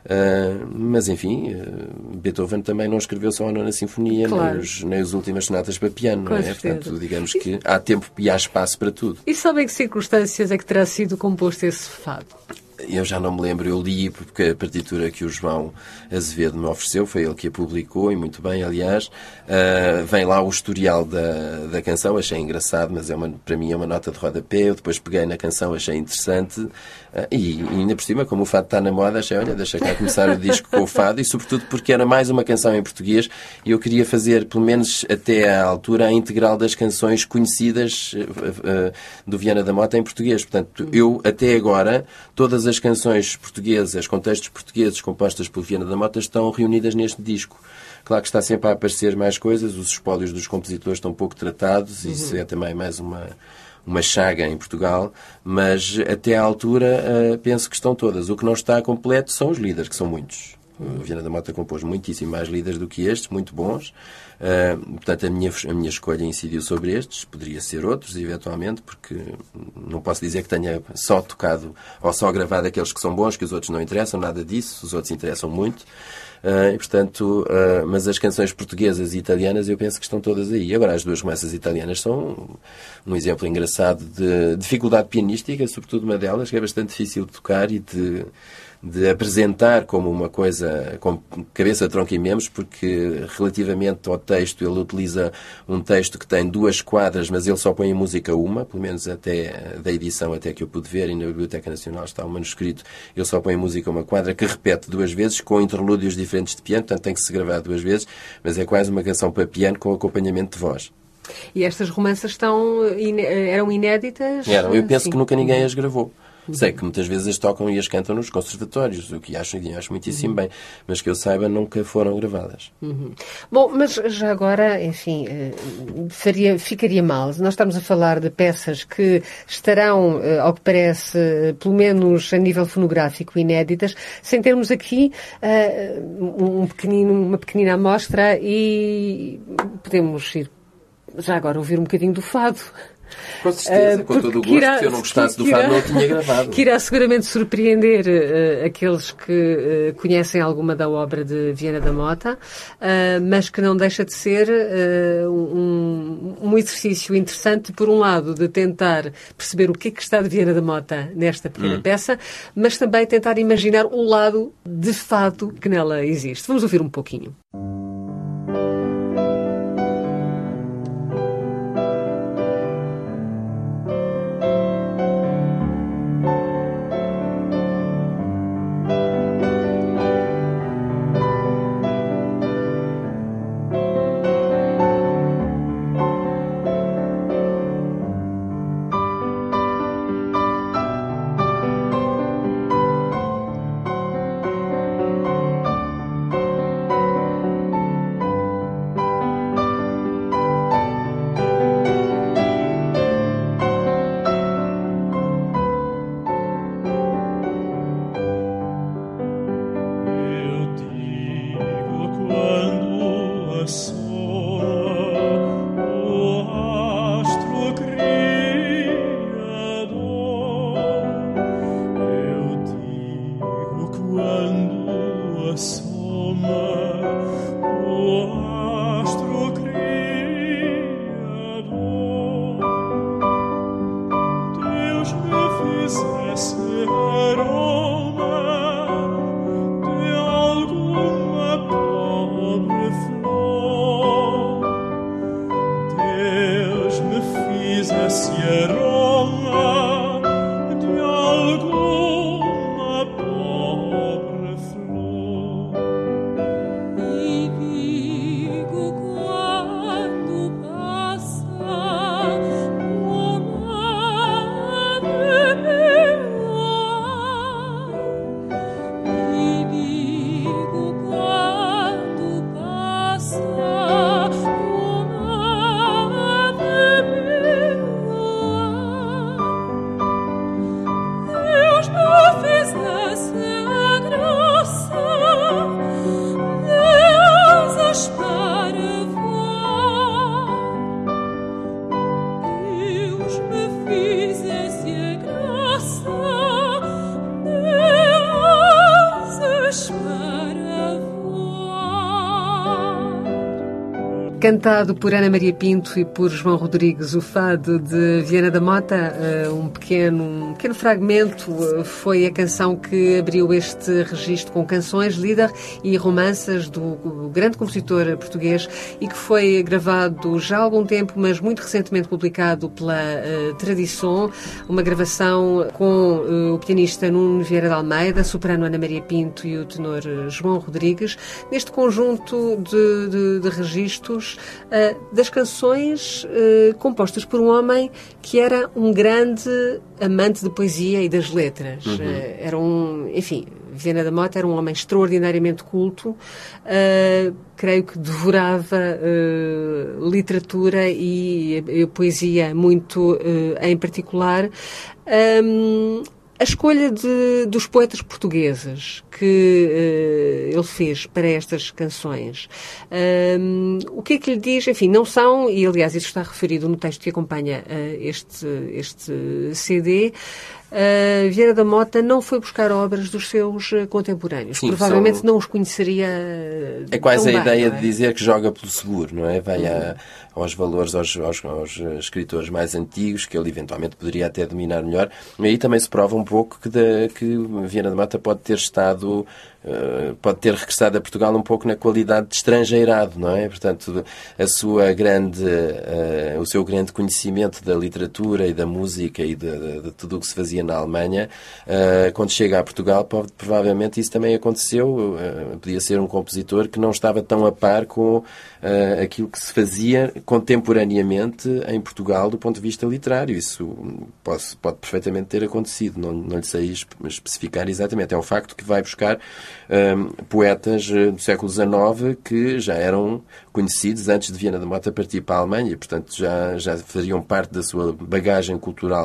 uh, mas enfim, uh, Beethoven também não escreveu só a Nona Sinfonia, claro. nem, os, nem as últimas sonatas para piano, não é? Portanto, digamos que há tempo e há espaço para tudo. E sabe em que circunstâncias é que terá sido composto esse fado? Eu já não me lembro, eu li porque a partitura que o João Azevedo me ofereceu, foi ele que a publicou, e muito bem, aliás. Uh, vem lá o historial da, da canção, achei engraçado, mas é uma, para mim é uma nota de rodapé. Eu depois peguei na canção, achei interessante, uh, e, e ainda por cima, como o fado está na moda, achei, olha, deixa cá começar o disco com o fado, e sobretudo porque era mais uma canção em português, e eu queria fazer, pelo menos até à altura, a integral das canções conhecidas uh, uh, do Viana da Mota em português. Portanto, eu, até agora, todas as canções portuguesas, com textos portugueses compostas por Viana da Mota, estão reunidas neste disco. Claro que está sempre a aparecer mais coisas, os espólios dos compositores estão pouco tratados, uhum. isso é também mais uma, uma chaga em Portugal, mas até à altura uh, penso que estão todas. O que não está completo são os líderes, que são muitos. O Viana da Mota compôs muitíssimo mais líderes do que estes, muito bons. Uh, portanto, a minha, a minha escolha incidiu sobre estes. Poderia ser outros, eventualmente, porque não posso dizer que tenha só tocado ou só gravado aqueles que são bons, que os outros não interessam, nada disso. Os outros interessam muito. Uh, e, portanto, uh, mas as canções portuguesas e italianas eu penso que estão todas aí. Agora, as duas romanças italianas são um exemplo engraçado de dificuldade pianística, sobretudo uma delas, que é bastante difícil de tocar e de... de apresentar como uma coisa com cabeça, tronco e membros, porque relativamente ao texto ele utiliza um texto que tem duas quadras, mas ele só põe em música uma, pelo menos até da edição até que eu pude ver, e na Biblioteca Nacional está um manuscrito, ele só põe em música uma quadra que repete duas vezes, com interlúdios diferentes de piano, portanto tem que se gravar duas vezes, mas é quase uma canção para piano com acompanhamento de voz. E estas romanças estão, eram inéditas? Eram, eu penso Sim. que nunca ninguém as gravou. Sei que muitas vezes as tocam e as cantam nos conservatórios, o que acho, acho muitíssimo uhum. bem, mas que eu saiba nunca foram gravadas. Uhum. Bom, mas já agora, enfim, faria, ficaria mal. Nós estamos a falar de peças que estarão, ao que parece, pelo menos a nível fonográfico, inéditas, sem termos aqui uh, um pequenino, uma pequenina amostra, e podemos ir já agora ouvir um bocadinho do fado. Com certeza, Uh, com todo o gosto. irá, Se eu não gostasse do irá, fado, não o tinha gravado. Que irá seguramente surpreender uh, aqueles que uh, conhecem alguma da obra de Viana da Mota, uh, mas que não deixa de ser uh, um, um exercício interessante, por um lado, de tentar perceber o que é que está de Viana da Mota nesta pequena hum. peça, mas também tentar imaginar o lado de fado que nela existe. Vamos ouvir um pouquinho. Cantado por Ana Maria Pinto e por João Rodrigues, o fado de Viana da Mota, um pequeno, um pequeno fragmento, foi a canção que abriu este registro com canções, líder e romanças do grande compositor português e que foi gravado já há algum tempo, mas muito recentemente publicado pela uh, Tradição, uma gravação com uh, o pianista Nuno Vieira de Almeida, a soprano Ana Maria Pinto e o tenor João Rodrigues, neste conjunto de, de, de registros Uh, das canções uh, compostas por um homem que era um grande amante de poesia e das letras. Uhum. Uh, era um, enfim, Viana da Mota era um homem extraordinariamente culto, uh, creio que devorava uh, literatura e, e poesia muito uh, em particular. Um, A escolha de, dos poetas portugueses que uh, ele fez para estas canções, um, o que é que lhe diz? Enfim, não são, e aliás isso está referido no texto que acompanha uh, este, este C D, Uh, Vieira da Mota não foi buscar obras dos seus uh, contemporâneos. Sim, provavelmente são... não os conheceria. É quase a bem, ideia é? de dizer que joga pelo seguro, não é? Vai uhum. a, aos valores, aos, aos, aos escritores mais antigos, que ele eventualmente poderia até dominar melhor. E aí também se prova um pouco que, de, que Vieira da Mota pode ter estado. Uh, pode ter regressado a Portugal um pouco na qualidade de estrangeirado, não é? Portanto, a sua grande, uh, o seu grande conhecimento da literatura e da música e de, de, de tudo o que se fazia na Alemanha, uh, quando chega a Portugal, pode, provavelmente isso também aconteceu. Uh, podia ser um compositor que não estava tão a par com uh, aquilo que se fazia contemporaneamente em Portugal do ponto de vista literário. Isso pode, pode perfeitamente ter acontecido, não, não lhe sei especificar exatamente. É um facto que vai buscar Um, poetas do século dezenove que já eram conhecidos antes de Viana da Mota partir para a Alemanha e, portanto, já, já faziam parte da sua bagagem cultural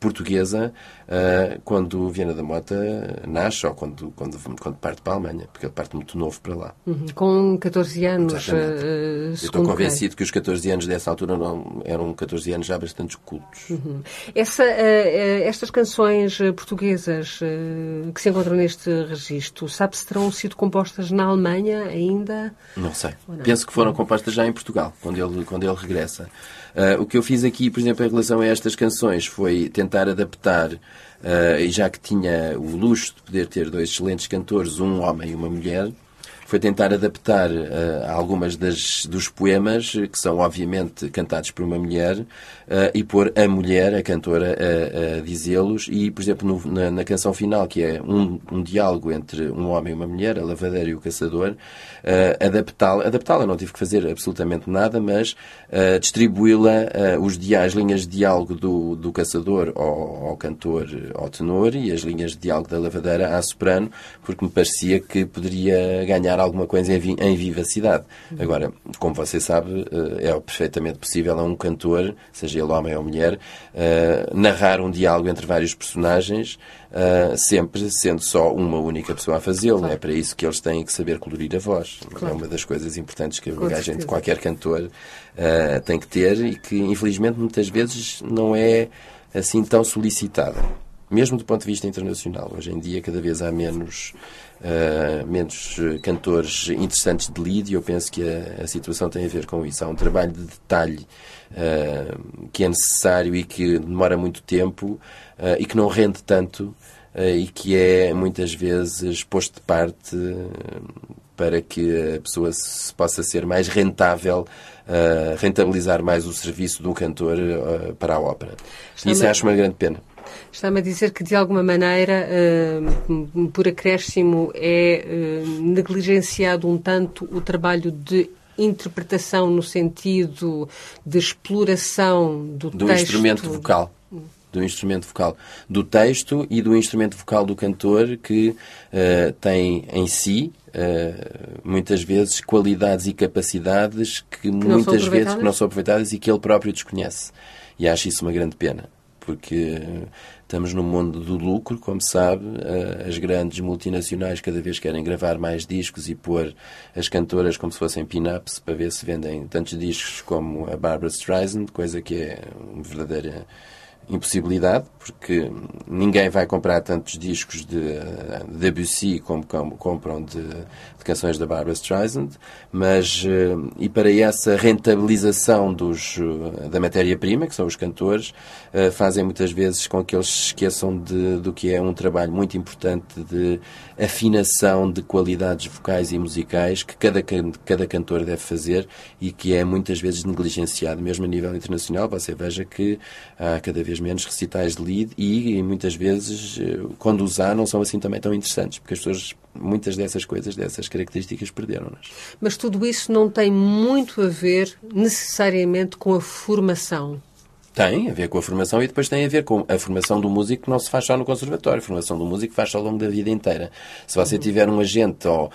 portuguesa uh, quando Viana da Mota nasce ou quando, quando, quando parte para a Alemanha, porque ele parte muito novo para lá. Uhum. Com catorze anos, uh, Eu estou convencido que os catorze anos dessa altura não, eram catorze anos já bastante cultos. Uhum. Essa, uh, uh, estas canções portuguesas uh, que se encontram neste registro, sabe se terão sido compostas na Alemanha ainda? Não sei. Não? Penso que foram compostas já em Portugal, quando ele, quando ele regressa. Uh, o que eu fiz aqui, por exemplo, em relação a estas canções, foi tentar adaptar, uh, e já que tinha o luxo de poder ter dois excelentes cantores, um homem e uma mulher, foi tentar adaptar uh, algumas das, dos poemas, que são obviamente cantados por uma mulher, uh, e pôr a mulher, a cantora, a, a dizê-los. E, por exemplo, no, na, na canção final, que é um, um diálogo entre um homem e uma mulher, a lavadeira e o caçador, uh, adaptá-la, adaptá-la, não tive que fazer absolutamente nada, mas uh, distribuí-la, uh, os dia, as linhas de diálogo do, do caçador ao, ao cantor, ao tenor, e as linhas de diálogo da lavadeira à soprano, porque me parecia que poderia ganhar alguma coisa em, vi em vivacidade. Agora, como você sabe, é perfeitamente possível a um cantor, seja ele homem ou mulher, uh, narrar um diálogo entre vários personagens, uh, sempre sendo só uma única pessoa a fazê-lo. Claro. É para isso que eles têm que saber colorir a voz. Claro. É uma das coisas importantes que a bagagem de qualquer cantor uh, tem que ter e que, infelizmente, muitas vezes não é assim tão solicitada. Mesmo do ponto de vista internacional. Hoje em dia, cada vez há menos, uh, menos cantores interessantes de lead, e eu penso que a, a situação tem a ver com isso. Há um trabalho de detalhe uh, que é necessário e que demora muito tempo uh, e que não rende tanto uh, e que é, muitas vezes, posto de parte uh, para que a pessoa se possa ser mais rentável, uh, rentabilizar mais o serviço do cantor uh, para a ópera. Está Isso bem. Acho uma grande pena. Está-me a dizer que, de alguma maneira, uh, por acréscimo, é uh, negligenciado um tanto o trabalho de interpretação no sentido de exploração do, do texto. instrumento vocal. Do instrumento vocal. Do texto e do instrumento vocal do cantor, que uh, tem em si, uh, muitas vezes, qualidades e capacidades que, que muitas vezes que não são aproveitadas e que ele próprio desconhece. E acho isso uma grande pena. Porque estamos num mundo do lucro, como sabe, as grandes multinacionais cada vez querem gravar mais discos e pôr as cantoras como se fossem pin-ups para ver se vendem tantos discos como a Barbra Streisand, coisa que é uma verdadeira impossibilidade, porque ninguém vai comprar tantos discos de, de Debussy como, como compram de, de canções da Barbra Streisand, mas e para essa rentabilização dos, da matéria-prima, que são os cantores, fazem muitas vezes com que eles se esqueçam de, do que é um trabalho muito importante de afinação de qualidades vocais e musicais que cada, cada cantor deve fazer e que é muitas vezes negligenciado, mesmo a nível internacional. Você veja que há cada vez menos recitais de lead e muitas vezes, quando os há, não são assim também tão interessantes, porque as pessoas, muitas dessas coisas, dessas características, perderam-nas. Mas tudo isso não tem muito a ver necessariamente com a formação. Tem a ver com a formação e depois tem a ver com a formação do músico, que não se faz só no conservatório. A formação do músico faz-se ao longo da vida inteira. Se você tiver um agente ou,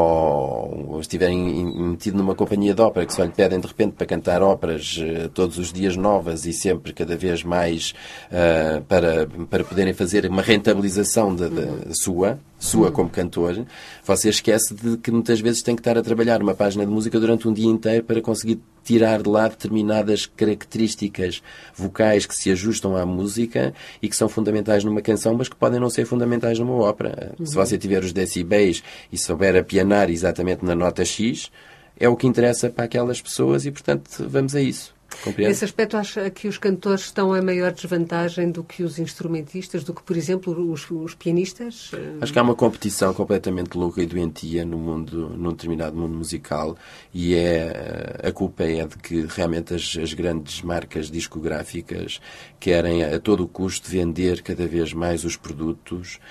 ou, ou estiver metido numa companhia de ópera que só lhe pedem de repente para cantar óperas uh, todos os dias novas e sempre cada vez mais uh, para, para poderem fazer uma rentabilização da, da sua, sua como cantor, você esquece de que muitas vezes tem que estar a trabalhar uma página de música durante um dia inteiro para conseguir tirar de lá determinadas características vocais que se ajustam à música e que são fundamentais numa canção, mas que podem não ser fundamentais numa ópera. Uhum. Se você tiver os decibéis e souber apianar exatamente na nota X, é o que interessa para aquelas pessoas e, portanto, vamos a isso. Compreende? Nesse aspecto, acha que os cantores estão em maior desvantagem do que os instrumentistas, do que, por exemplo, os, os pianistas? Acho que há uma competição completamente louca e doentia no mundo, num determinado mundo musical, e é, a culpa é de que realmente as, as grandes marcas discográficas querem a todo custo vender cada vez mais os produtos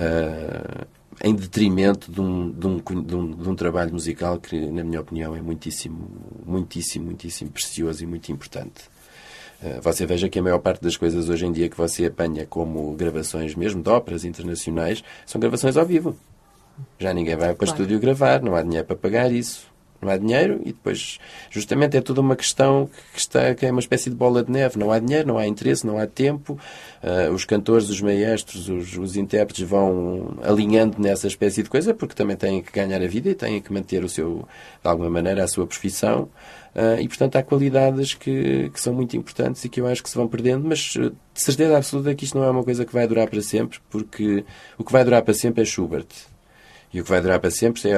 uh, em detrimento de um, de, um, de, um, de um trabalho musical que, na minha opinião, é muitíssimo, muitíssimo, muitíssimo precioso e muito importante. Uh, você veja que a maior parte das coisas hoje em dia que você apanha como gravações mesmo de óperas internacionais são gravações ao vivo. Já ninguém vai para o claro. estúdio gravar, não há dinheiro para pagar isso. Não há dinheiro e depois, justamente, é toda uma questão que, está, que é uma espécie de bola de neve. Não há dinheiro, não há interesse, não há tempo. Uh, os cantores, os maestros, os, os intérpretes vão alinhando nessa espécie de coisa porque também têm que ganhar a vida e têm que manter o seu, de alguma maneira, a sua profissão. Uh, e, portanto, há qualidades que, que são muito importantes e que eu acho que se vão perdendo, mas uh, de certeza absoluta que isto não é uma coisa que vai durar para sempre, porque o que vai durar para sempre é Schubert. E o que vai durar para sempre é,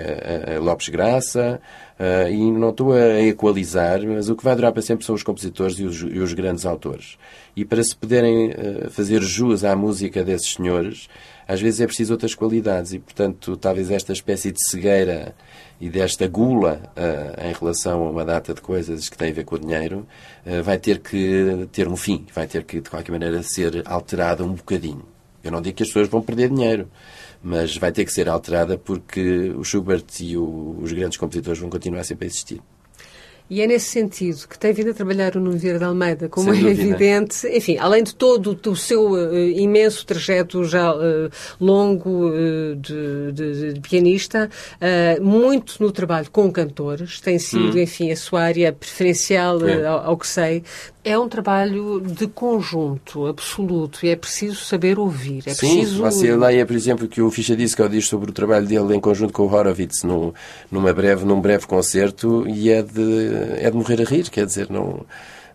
é, é Lopes Graça, uh, e não estou a equalizar, mas o que vai durar para sempre são os compositores e os, e os grandes autores. E para se poderem uh, fazer jus à música desses senhores, às vezes é preciso outras qualidades. E, portanto, talvez esta espécie de cegueira e desta gula uh, em relação a uma data de coisas que têm a ver com o dinheiro uh, vai ter que ter um fim, vai ter que, de qualquer maneira, ser alterada um bocadinho. Eu não digo que as pessoas vão perder dinheiro, mas vai ter que ser alterada porque o Schubert e o, os grandes compositores vão continuar sempre a existir. E é nesse sentido que tem vindo a trabalhar o Nuno Vieira de Almeida, como Sem é dúvida. evidente, enfim, além de todo o seu uh, imenso trajeto já uh, longo uh, de, de, de pianista, uh, muito no trabalho com cantores, tem sido, hum. enfim, a sua área preferencial, uh, é. ao, ao que sei. É um trabalho de conjunto, absoluto, e é preciso saber ouvir. É Sim, preciso... você leia, por exemplo, que o Fischer disse que diz sobre o trabalho dele em conjunto com o Horowitz no, numa breve, num breve concerto, e é de, é de morrer a rir, quer dizer, não, uh,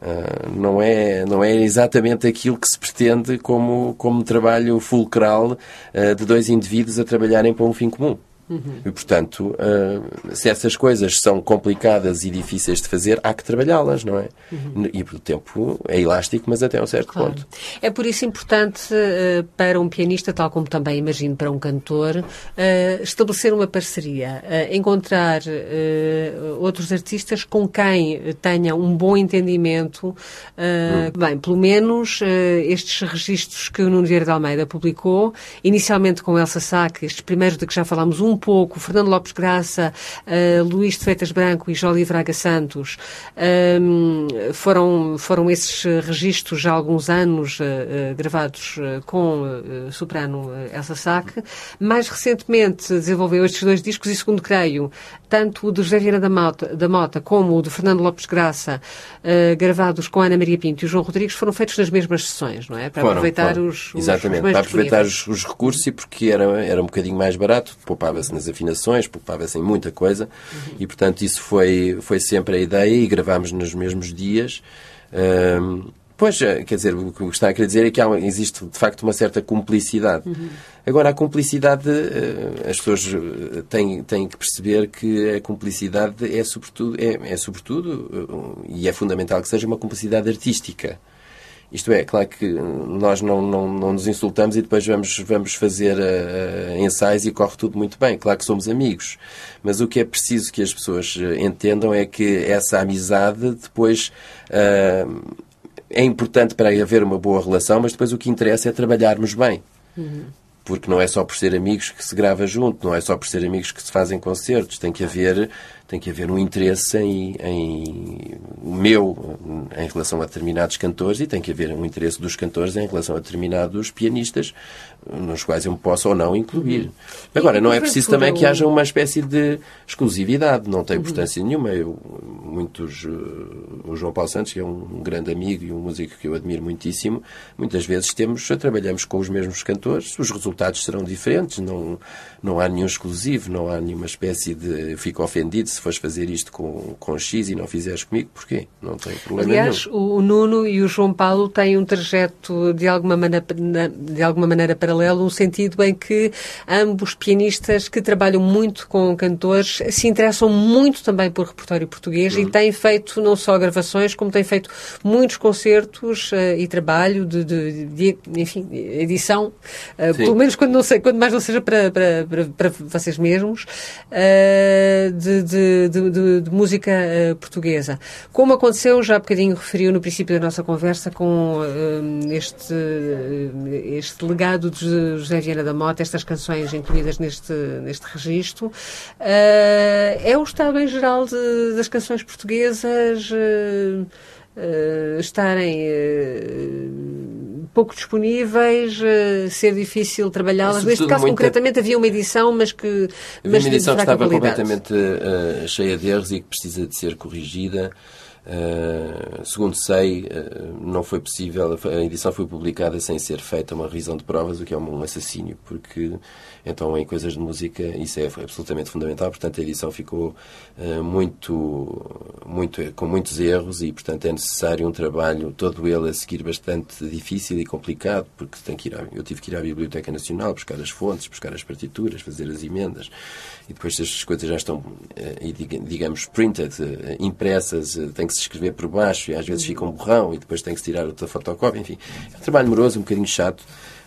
não, é, não é exatamente aquilo que se pretende como, como trabalho fulcral uh, de dois indivíduos a trabalharem para um fim comum. Uhum. E, portanto, uh, se essas coisas são complicadas e difíceis de fazer, há que trabalhá-las, não é? Uhum. E o tempo é elástico, mas até a um certo claro. ponto. É por isso importante uh, para um pianista, tal como também imagino para um cantor, uh, estabelecer uma parceria, uh, encontrar uh, outros artistas com quem tenha um bom entendimento. Uh, uhum. Bem, pelo menos uh, estes registros que o Nuno Vieira de Almeida publicou, inicialmente com Elsa Sá, estes primeiros de que já falámos um pouco, Fernando Lopes Graça, uh, Luís de Freitas Branco e Jolie Braga Santos, um, foram, foram esses registros já há alguns anos uh, uh, gravados uh, com uh, soprano uh, Elsa Sá. Mais recentemente desenvolveu estes dois discos e, segundo creio, tanto o de José Viana da Mota, da Mota como o de Fernando Lopes Graça, uh, gravados com Ana Maria Pinto e o João Rodrigues, foram feitos nas mesmas sessões, não é? Para foram, aproveitar foram. Os, os Exatamente, os para aproveitar os, os recursos e porque era, era um bocadinho mais barato, poupava-se nas afinações, poupava-se em muita coisa, uhum. e portanto isso foi, foi sempre a ideia e gravámos nos mesmos dias. Um, pois, quer dizer, o que está a querer dizer é que há, existe de facto uma certa cumplicidade. Uhum. Agora, a cumplicidade, as pessoas têm, têm que perceber que a cumplicidade é sobretudo, é, é sobretudo, e é fundamental que seja uma cumplicidade artística. Isto é, claro que nós não, não, não nos insultamos e depois vamos, vamos fazer uh, ensaios e corre tudo muito bem. Claro que somos amigos. Mas o que é preciso que as pessoas entendam é que essa amizade depois uh, é importante para haver uma boa relação, mas depois o que interessa é trabalharmos bem. Uhum. Porque não é só por ser amigos que se grava junto, não é só por ser amigos que se fazem concertos. Tem que haver, tem que haver um interesse em, em meu em relação a determinados cantores e tem que haver um interesse dos cantores em relação a determinados pianistas, nos quais eu me posso ou não incluir. Uhum. Agora, não é preciso também que haja uma espécie de exclusividade, não tem importância uhum. nenhuma. Eu, muitos, o João Paulo Santos, que é um grande amigo e um músico que eu admiro muitíssimo, muitas vezes temos, trabalhamos com os mesmos cantores, os resultados serão diferentes, não, não há nenhum exclusivo, não há nenhuma espécie de eu fico ofendido se fores fazer isto com, com X e não fizeres comigo, porquê? Não tem problema Aliás, nenhum. o Nuno e o João Paulo têm um trajeto de alguma maneira, de alguma maneira paralelo, no sentido em que ambos pianistas que trabalham muito com cantores se interessam muito também por repertório português uhum. e têm feito não só gravações, como têm feito muitos concertos uh, e trabalho de, de, de, enfim, edição, uh, pelo menos quando, não sei, quando mais não seja para, para, para, para vocês mesmos, uh, de, de, de, de, de música uh, portuguesa. Como aconteceu, já há bocadinho referiu no princípio da nossa conversa com uh, este, uh, este legado de José Viana da Mota, estas canções incluídas neste, neste registro, uh, é o estado em geral de, das canções portuguesas uh, uh, estarem uh, pouco disponíveis, uh, ser difícil trabalhá-las. Sobretudo Neste caso, muita... concretamente, havia uma edição, mas que havia uma edição que estava qualidade. completamente uh, cheia de erros e que precisa de ser corrigida. Uh, segundo sei, uh, não foi possível, a edição foi publicada sem ser feita uma revisão de provas, o que é um assassínio, porque então em coisas de música isso é absolutamente fundamental. Portanto, a edição ficou uh, muito, muito, com muitos erros e, portanto, é necessário um trabalho, todo ele a seguir, bastante difícil e complicado, porque tem que ir à, eu tive que ir à Biblioteca Nacional buscar as fontes, buscar as partituras, fazer as emendas, e depois estas coisas já estão, uh, digamos, printed, uh, impressas, uh, tem que se escrever por baixo e às vezes fica um borrão e depois tem que se tirar outra fotocópia. Enfim, é um trabalho moroso, um bocadinho chato,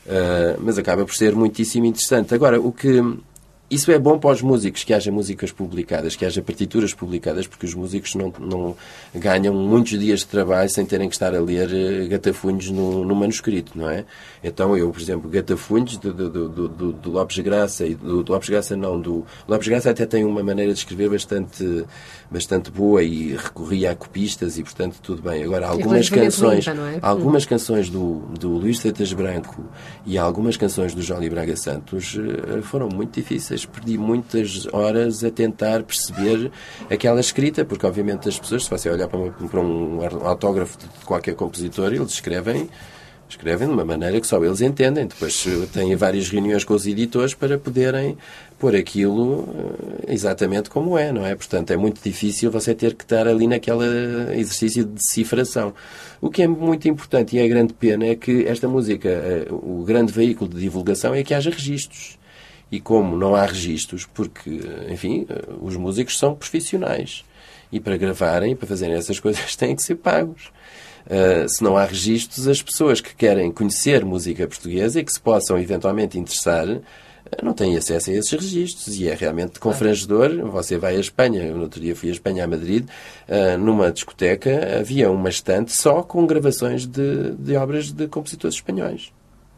uh, mas acaba por ser muitíssimo interessante. Agora, o que... Isso é bom para os músicos, que haja músicas publicadas, que haja partituras publicadas, porque os músicos não, não ganham muitos dias de trabalho sem terem que estar a ler uh, gatafunhos no, no manuscrito, não é? Então eu, por exemplo, gatafunhos do, do, do, do, do Lopes Graça, e do, do Lopes Graça não, do Lopes Graça até tem uma maneira de escrever bastante, bastante boa e recorria a copistas e, portanto, tudo bem. Agora, algumas canções, limpa, não é? algumas canções do, do Luís Freitas Branco e algumas canções do Johnny Braga Santos uh, foram muito difíceis. Perdi muitas horas a tentar perceber aquela escrita, porque obviamente as pessoas, se você olhar para, uma, para um autógrafo de qualquer compositor, eles escrevem escrevem de uma maneira que só eles entendem. Depois têm várias reuniões com os editores para poderem pôr aquilo exatamente como é, não é? Portanto, é muito difícil você ter que estar ali naquele exercício de decifração. O que é muito importante e é a grande pena é que esta música, o grande veículo de divulgação é que haja registros. E como não há registros, porque, enfim, os músicos são profissionais. E para gravarem, para fazerem essas coisas, têm que ser pagos. Uh, se não há registros, as pessoas que querem conhecer música portuguesa e que se possam eventualmente interessar, uh, não têm acesso a esses registros. E é realmente confrangedor. Você vai à Espanha, no outro dia fui à Espanha, a Madrid, uh, numa discoteca, havia uma estante só com gravações de, de obras de compositores espanhóis.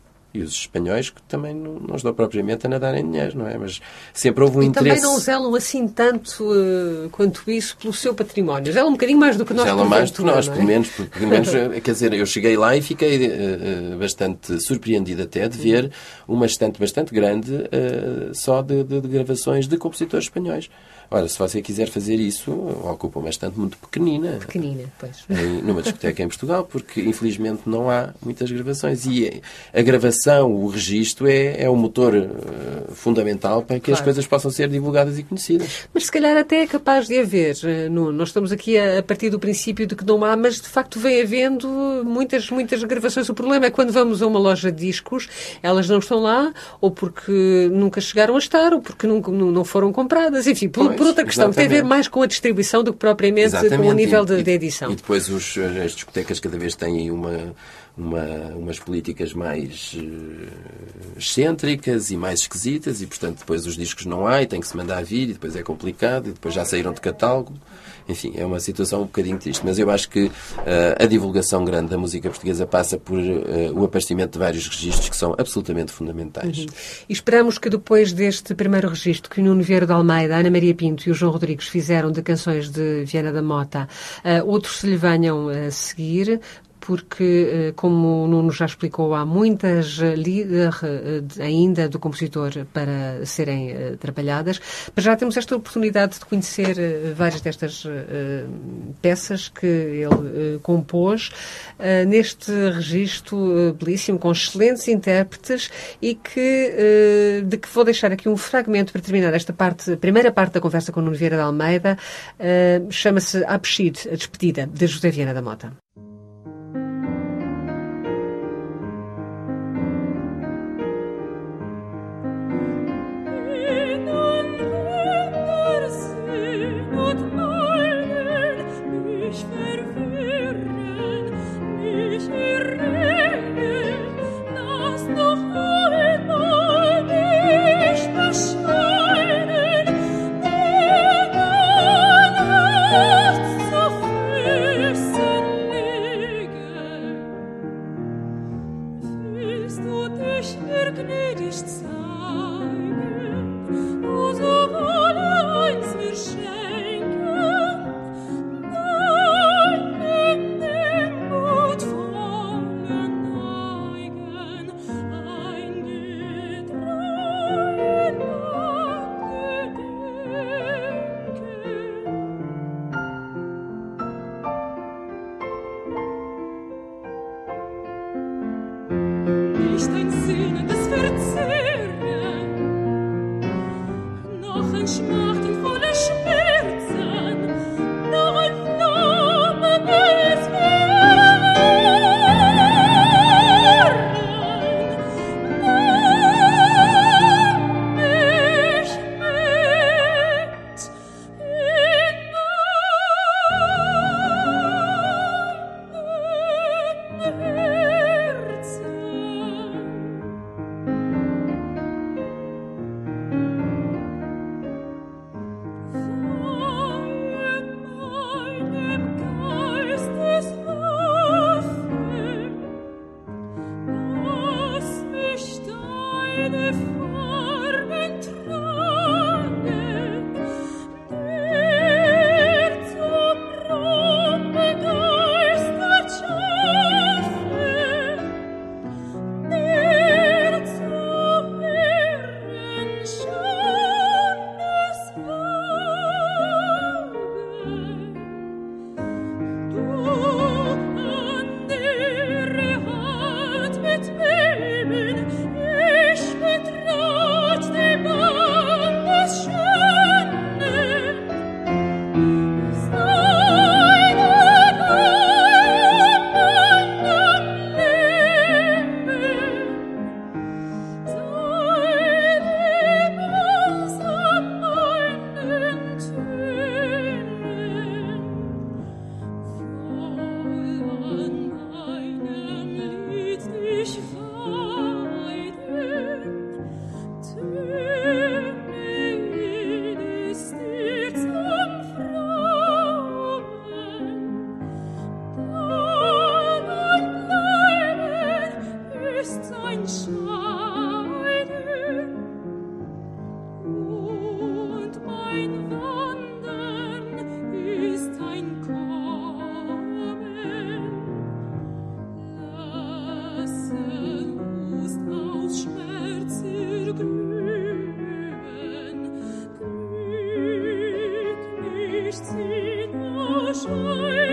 E os espanhóis que também não, não estão propriamente a nadar em dinheiro, não é? Mas sempre houve um e interesse... E também não zelam assim tanto uh, quanto isso pelo seu património. Zelam um bocadinho mais do que nós. Zelam mais do que nós, é? pelo menos. Porque, pelo menos quer dizer, eu cheguei lá e fiquei uh, bastante surpreendido até de ver uma estante bastante grande uh, só de, de, de gravações de compositores espanhóis. Ora, se você quiser fazer isso, ocupa uma estante muito pequenina. Pequenina, pois. Em, numa discoteca em Portugal, porque infelizmente não há muitas gravações. E a gravação, o registro, é, é o motor uh, fundamental para que claro. As coisas possam ser divulgadas e conhecidas. Mas se calhar até é capaz de haver. Não, nós estamos aqui a, a partir do princípio de que não há, mas de facto vem havendo muitas, muitas gravações. O problema é quando vamos a uma loja de discos, elas não estão lá, ou porque nunca chegaram a estar, ou porque nunca, não foram compradas. Enfim, por, por outra questão, exatamente. Tem a ver mais com a distribuição do que propriamente exatamente. Com o nível de, e, de edição. E depois os, as discotecas cada vez têm uma, uma, umas políticas mais uh, excêntricas e mais esquisitas e, portanto, depois os discos não há e tem que se mandar vir e depois é complicado e depois já saíram de catálogo. Enfim, é uma situação um bocadinho triste, mas eu acho que uh, a divulgação grande da música portuguesa passa por uh, o aparecimento de vários registros que são absolutamente fundamentais. Uhum. E esperamos que depois deste primeiro registro que o Nuno Vieira de Almeida, a Ana Maria Pinto e o João Rodrigues fizeram de canções de Viana da Mota, uh, outros se lhe venham a seguir, porque, como o Nuno já explicou, há muitas líderes ainda do compositor para serem uh, trabalhadas, mas já temos esta oportunidade de conhecer uh, várias destas uh, peças que ele uh, compôs uh, neste registro uh, belíssimo, com excelentes intérpretes e que, uh, de que vou deixar aqui um fragmento para terminar esta parte, primeira parte da conversa com o Nuno Vieira de Almeida, uh, chama-se Abschied, a despedida, de José Viana da Mota. Versen nicht sieht, o Schein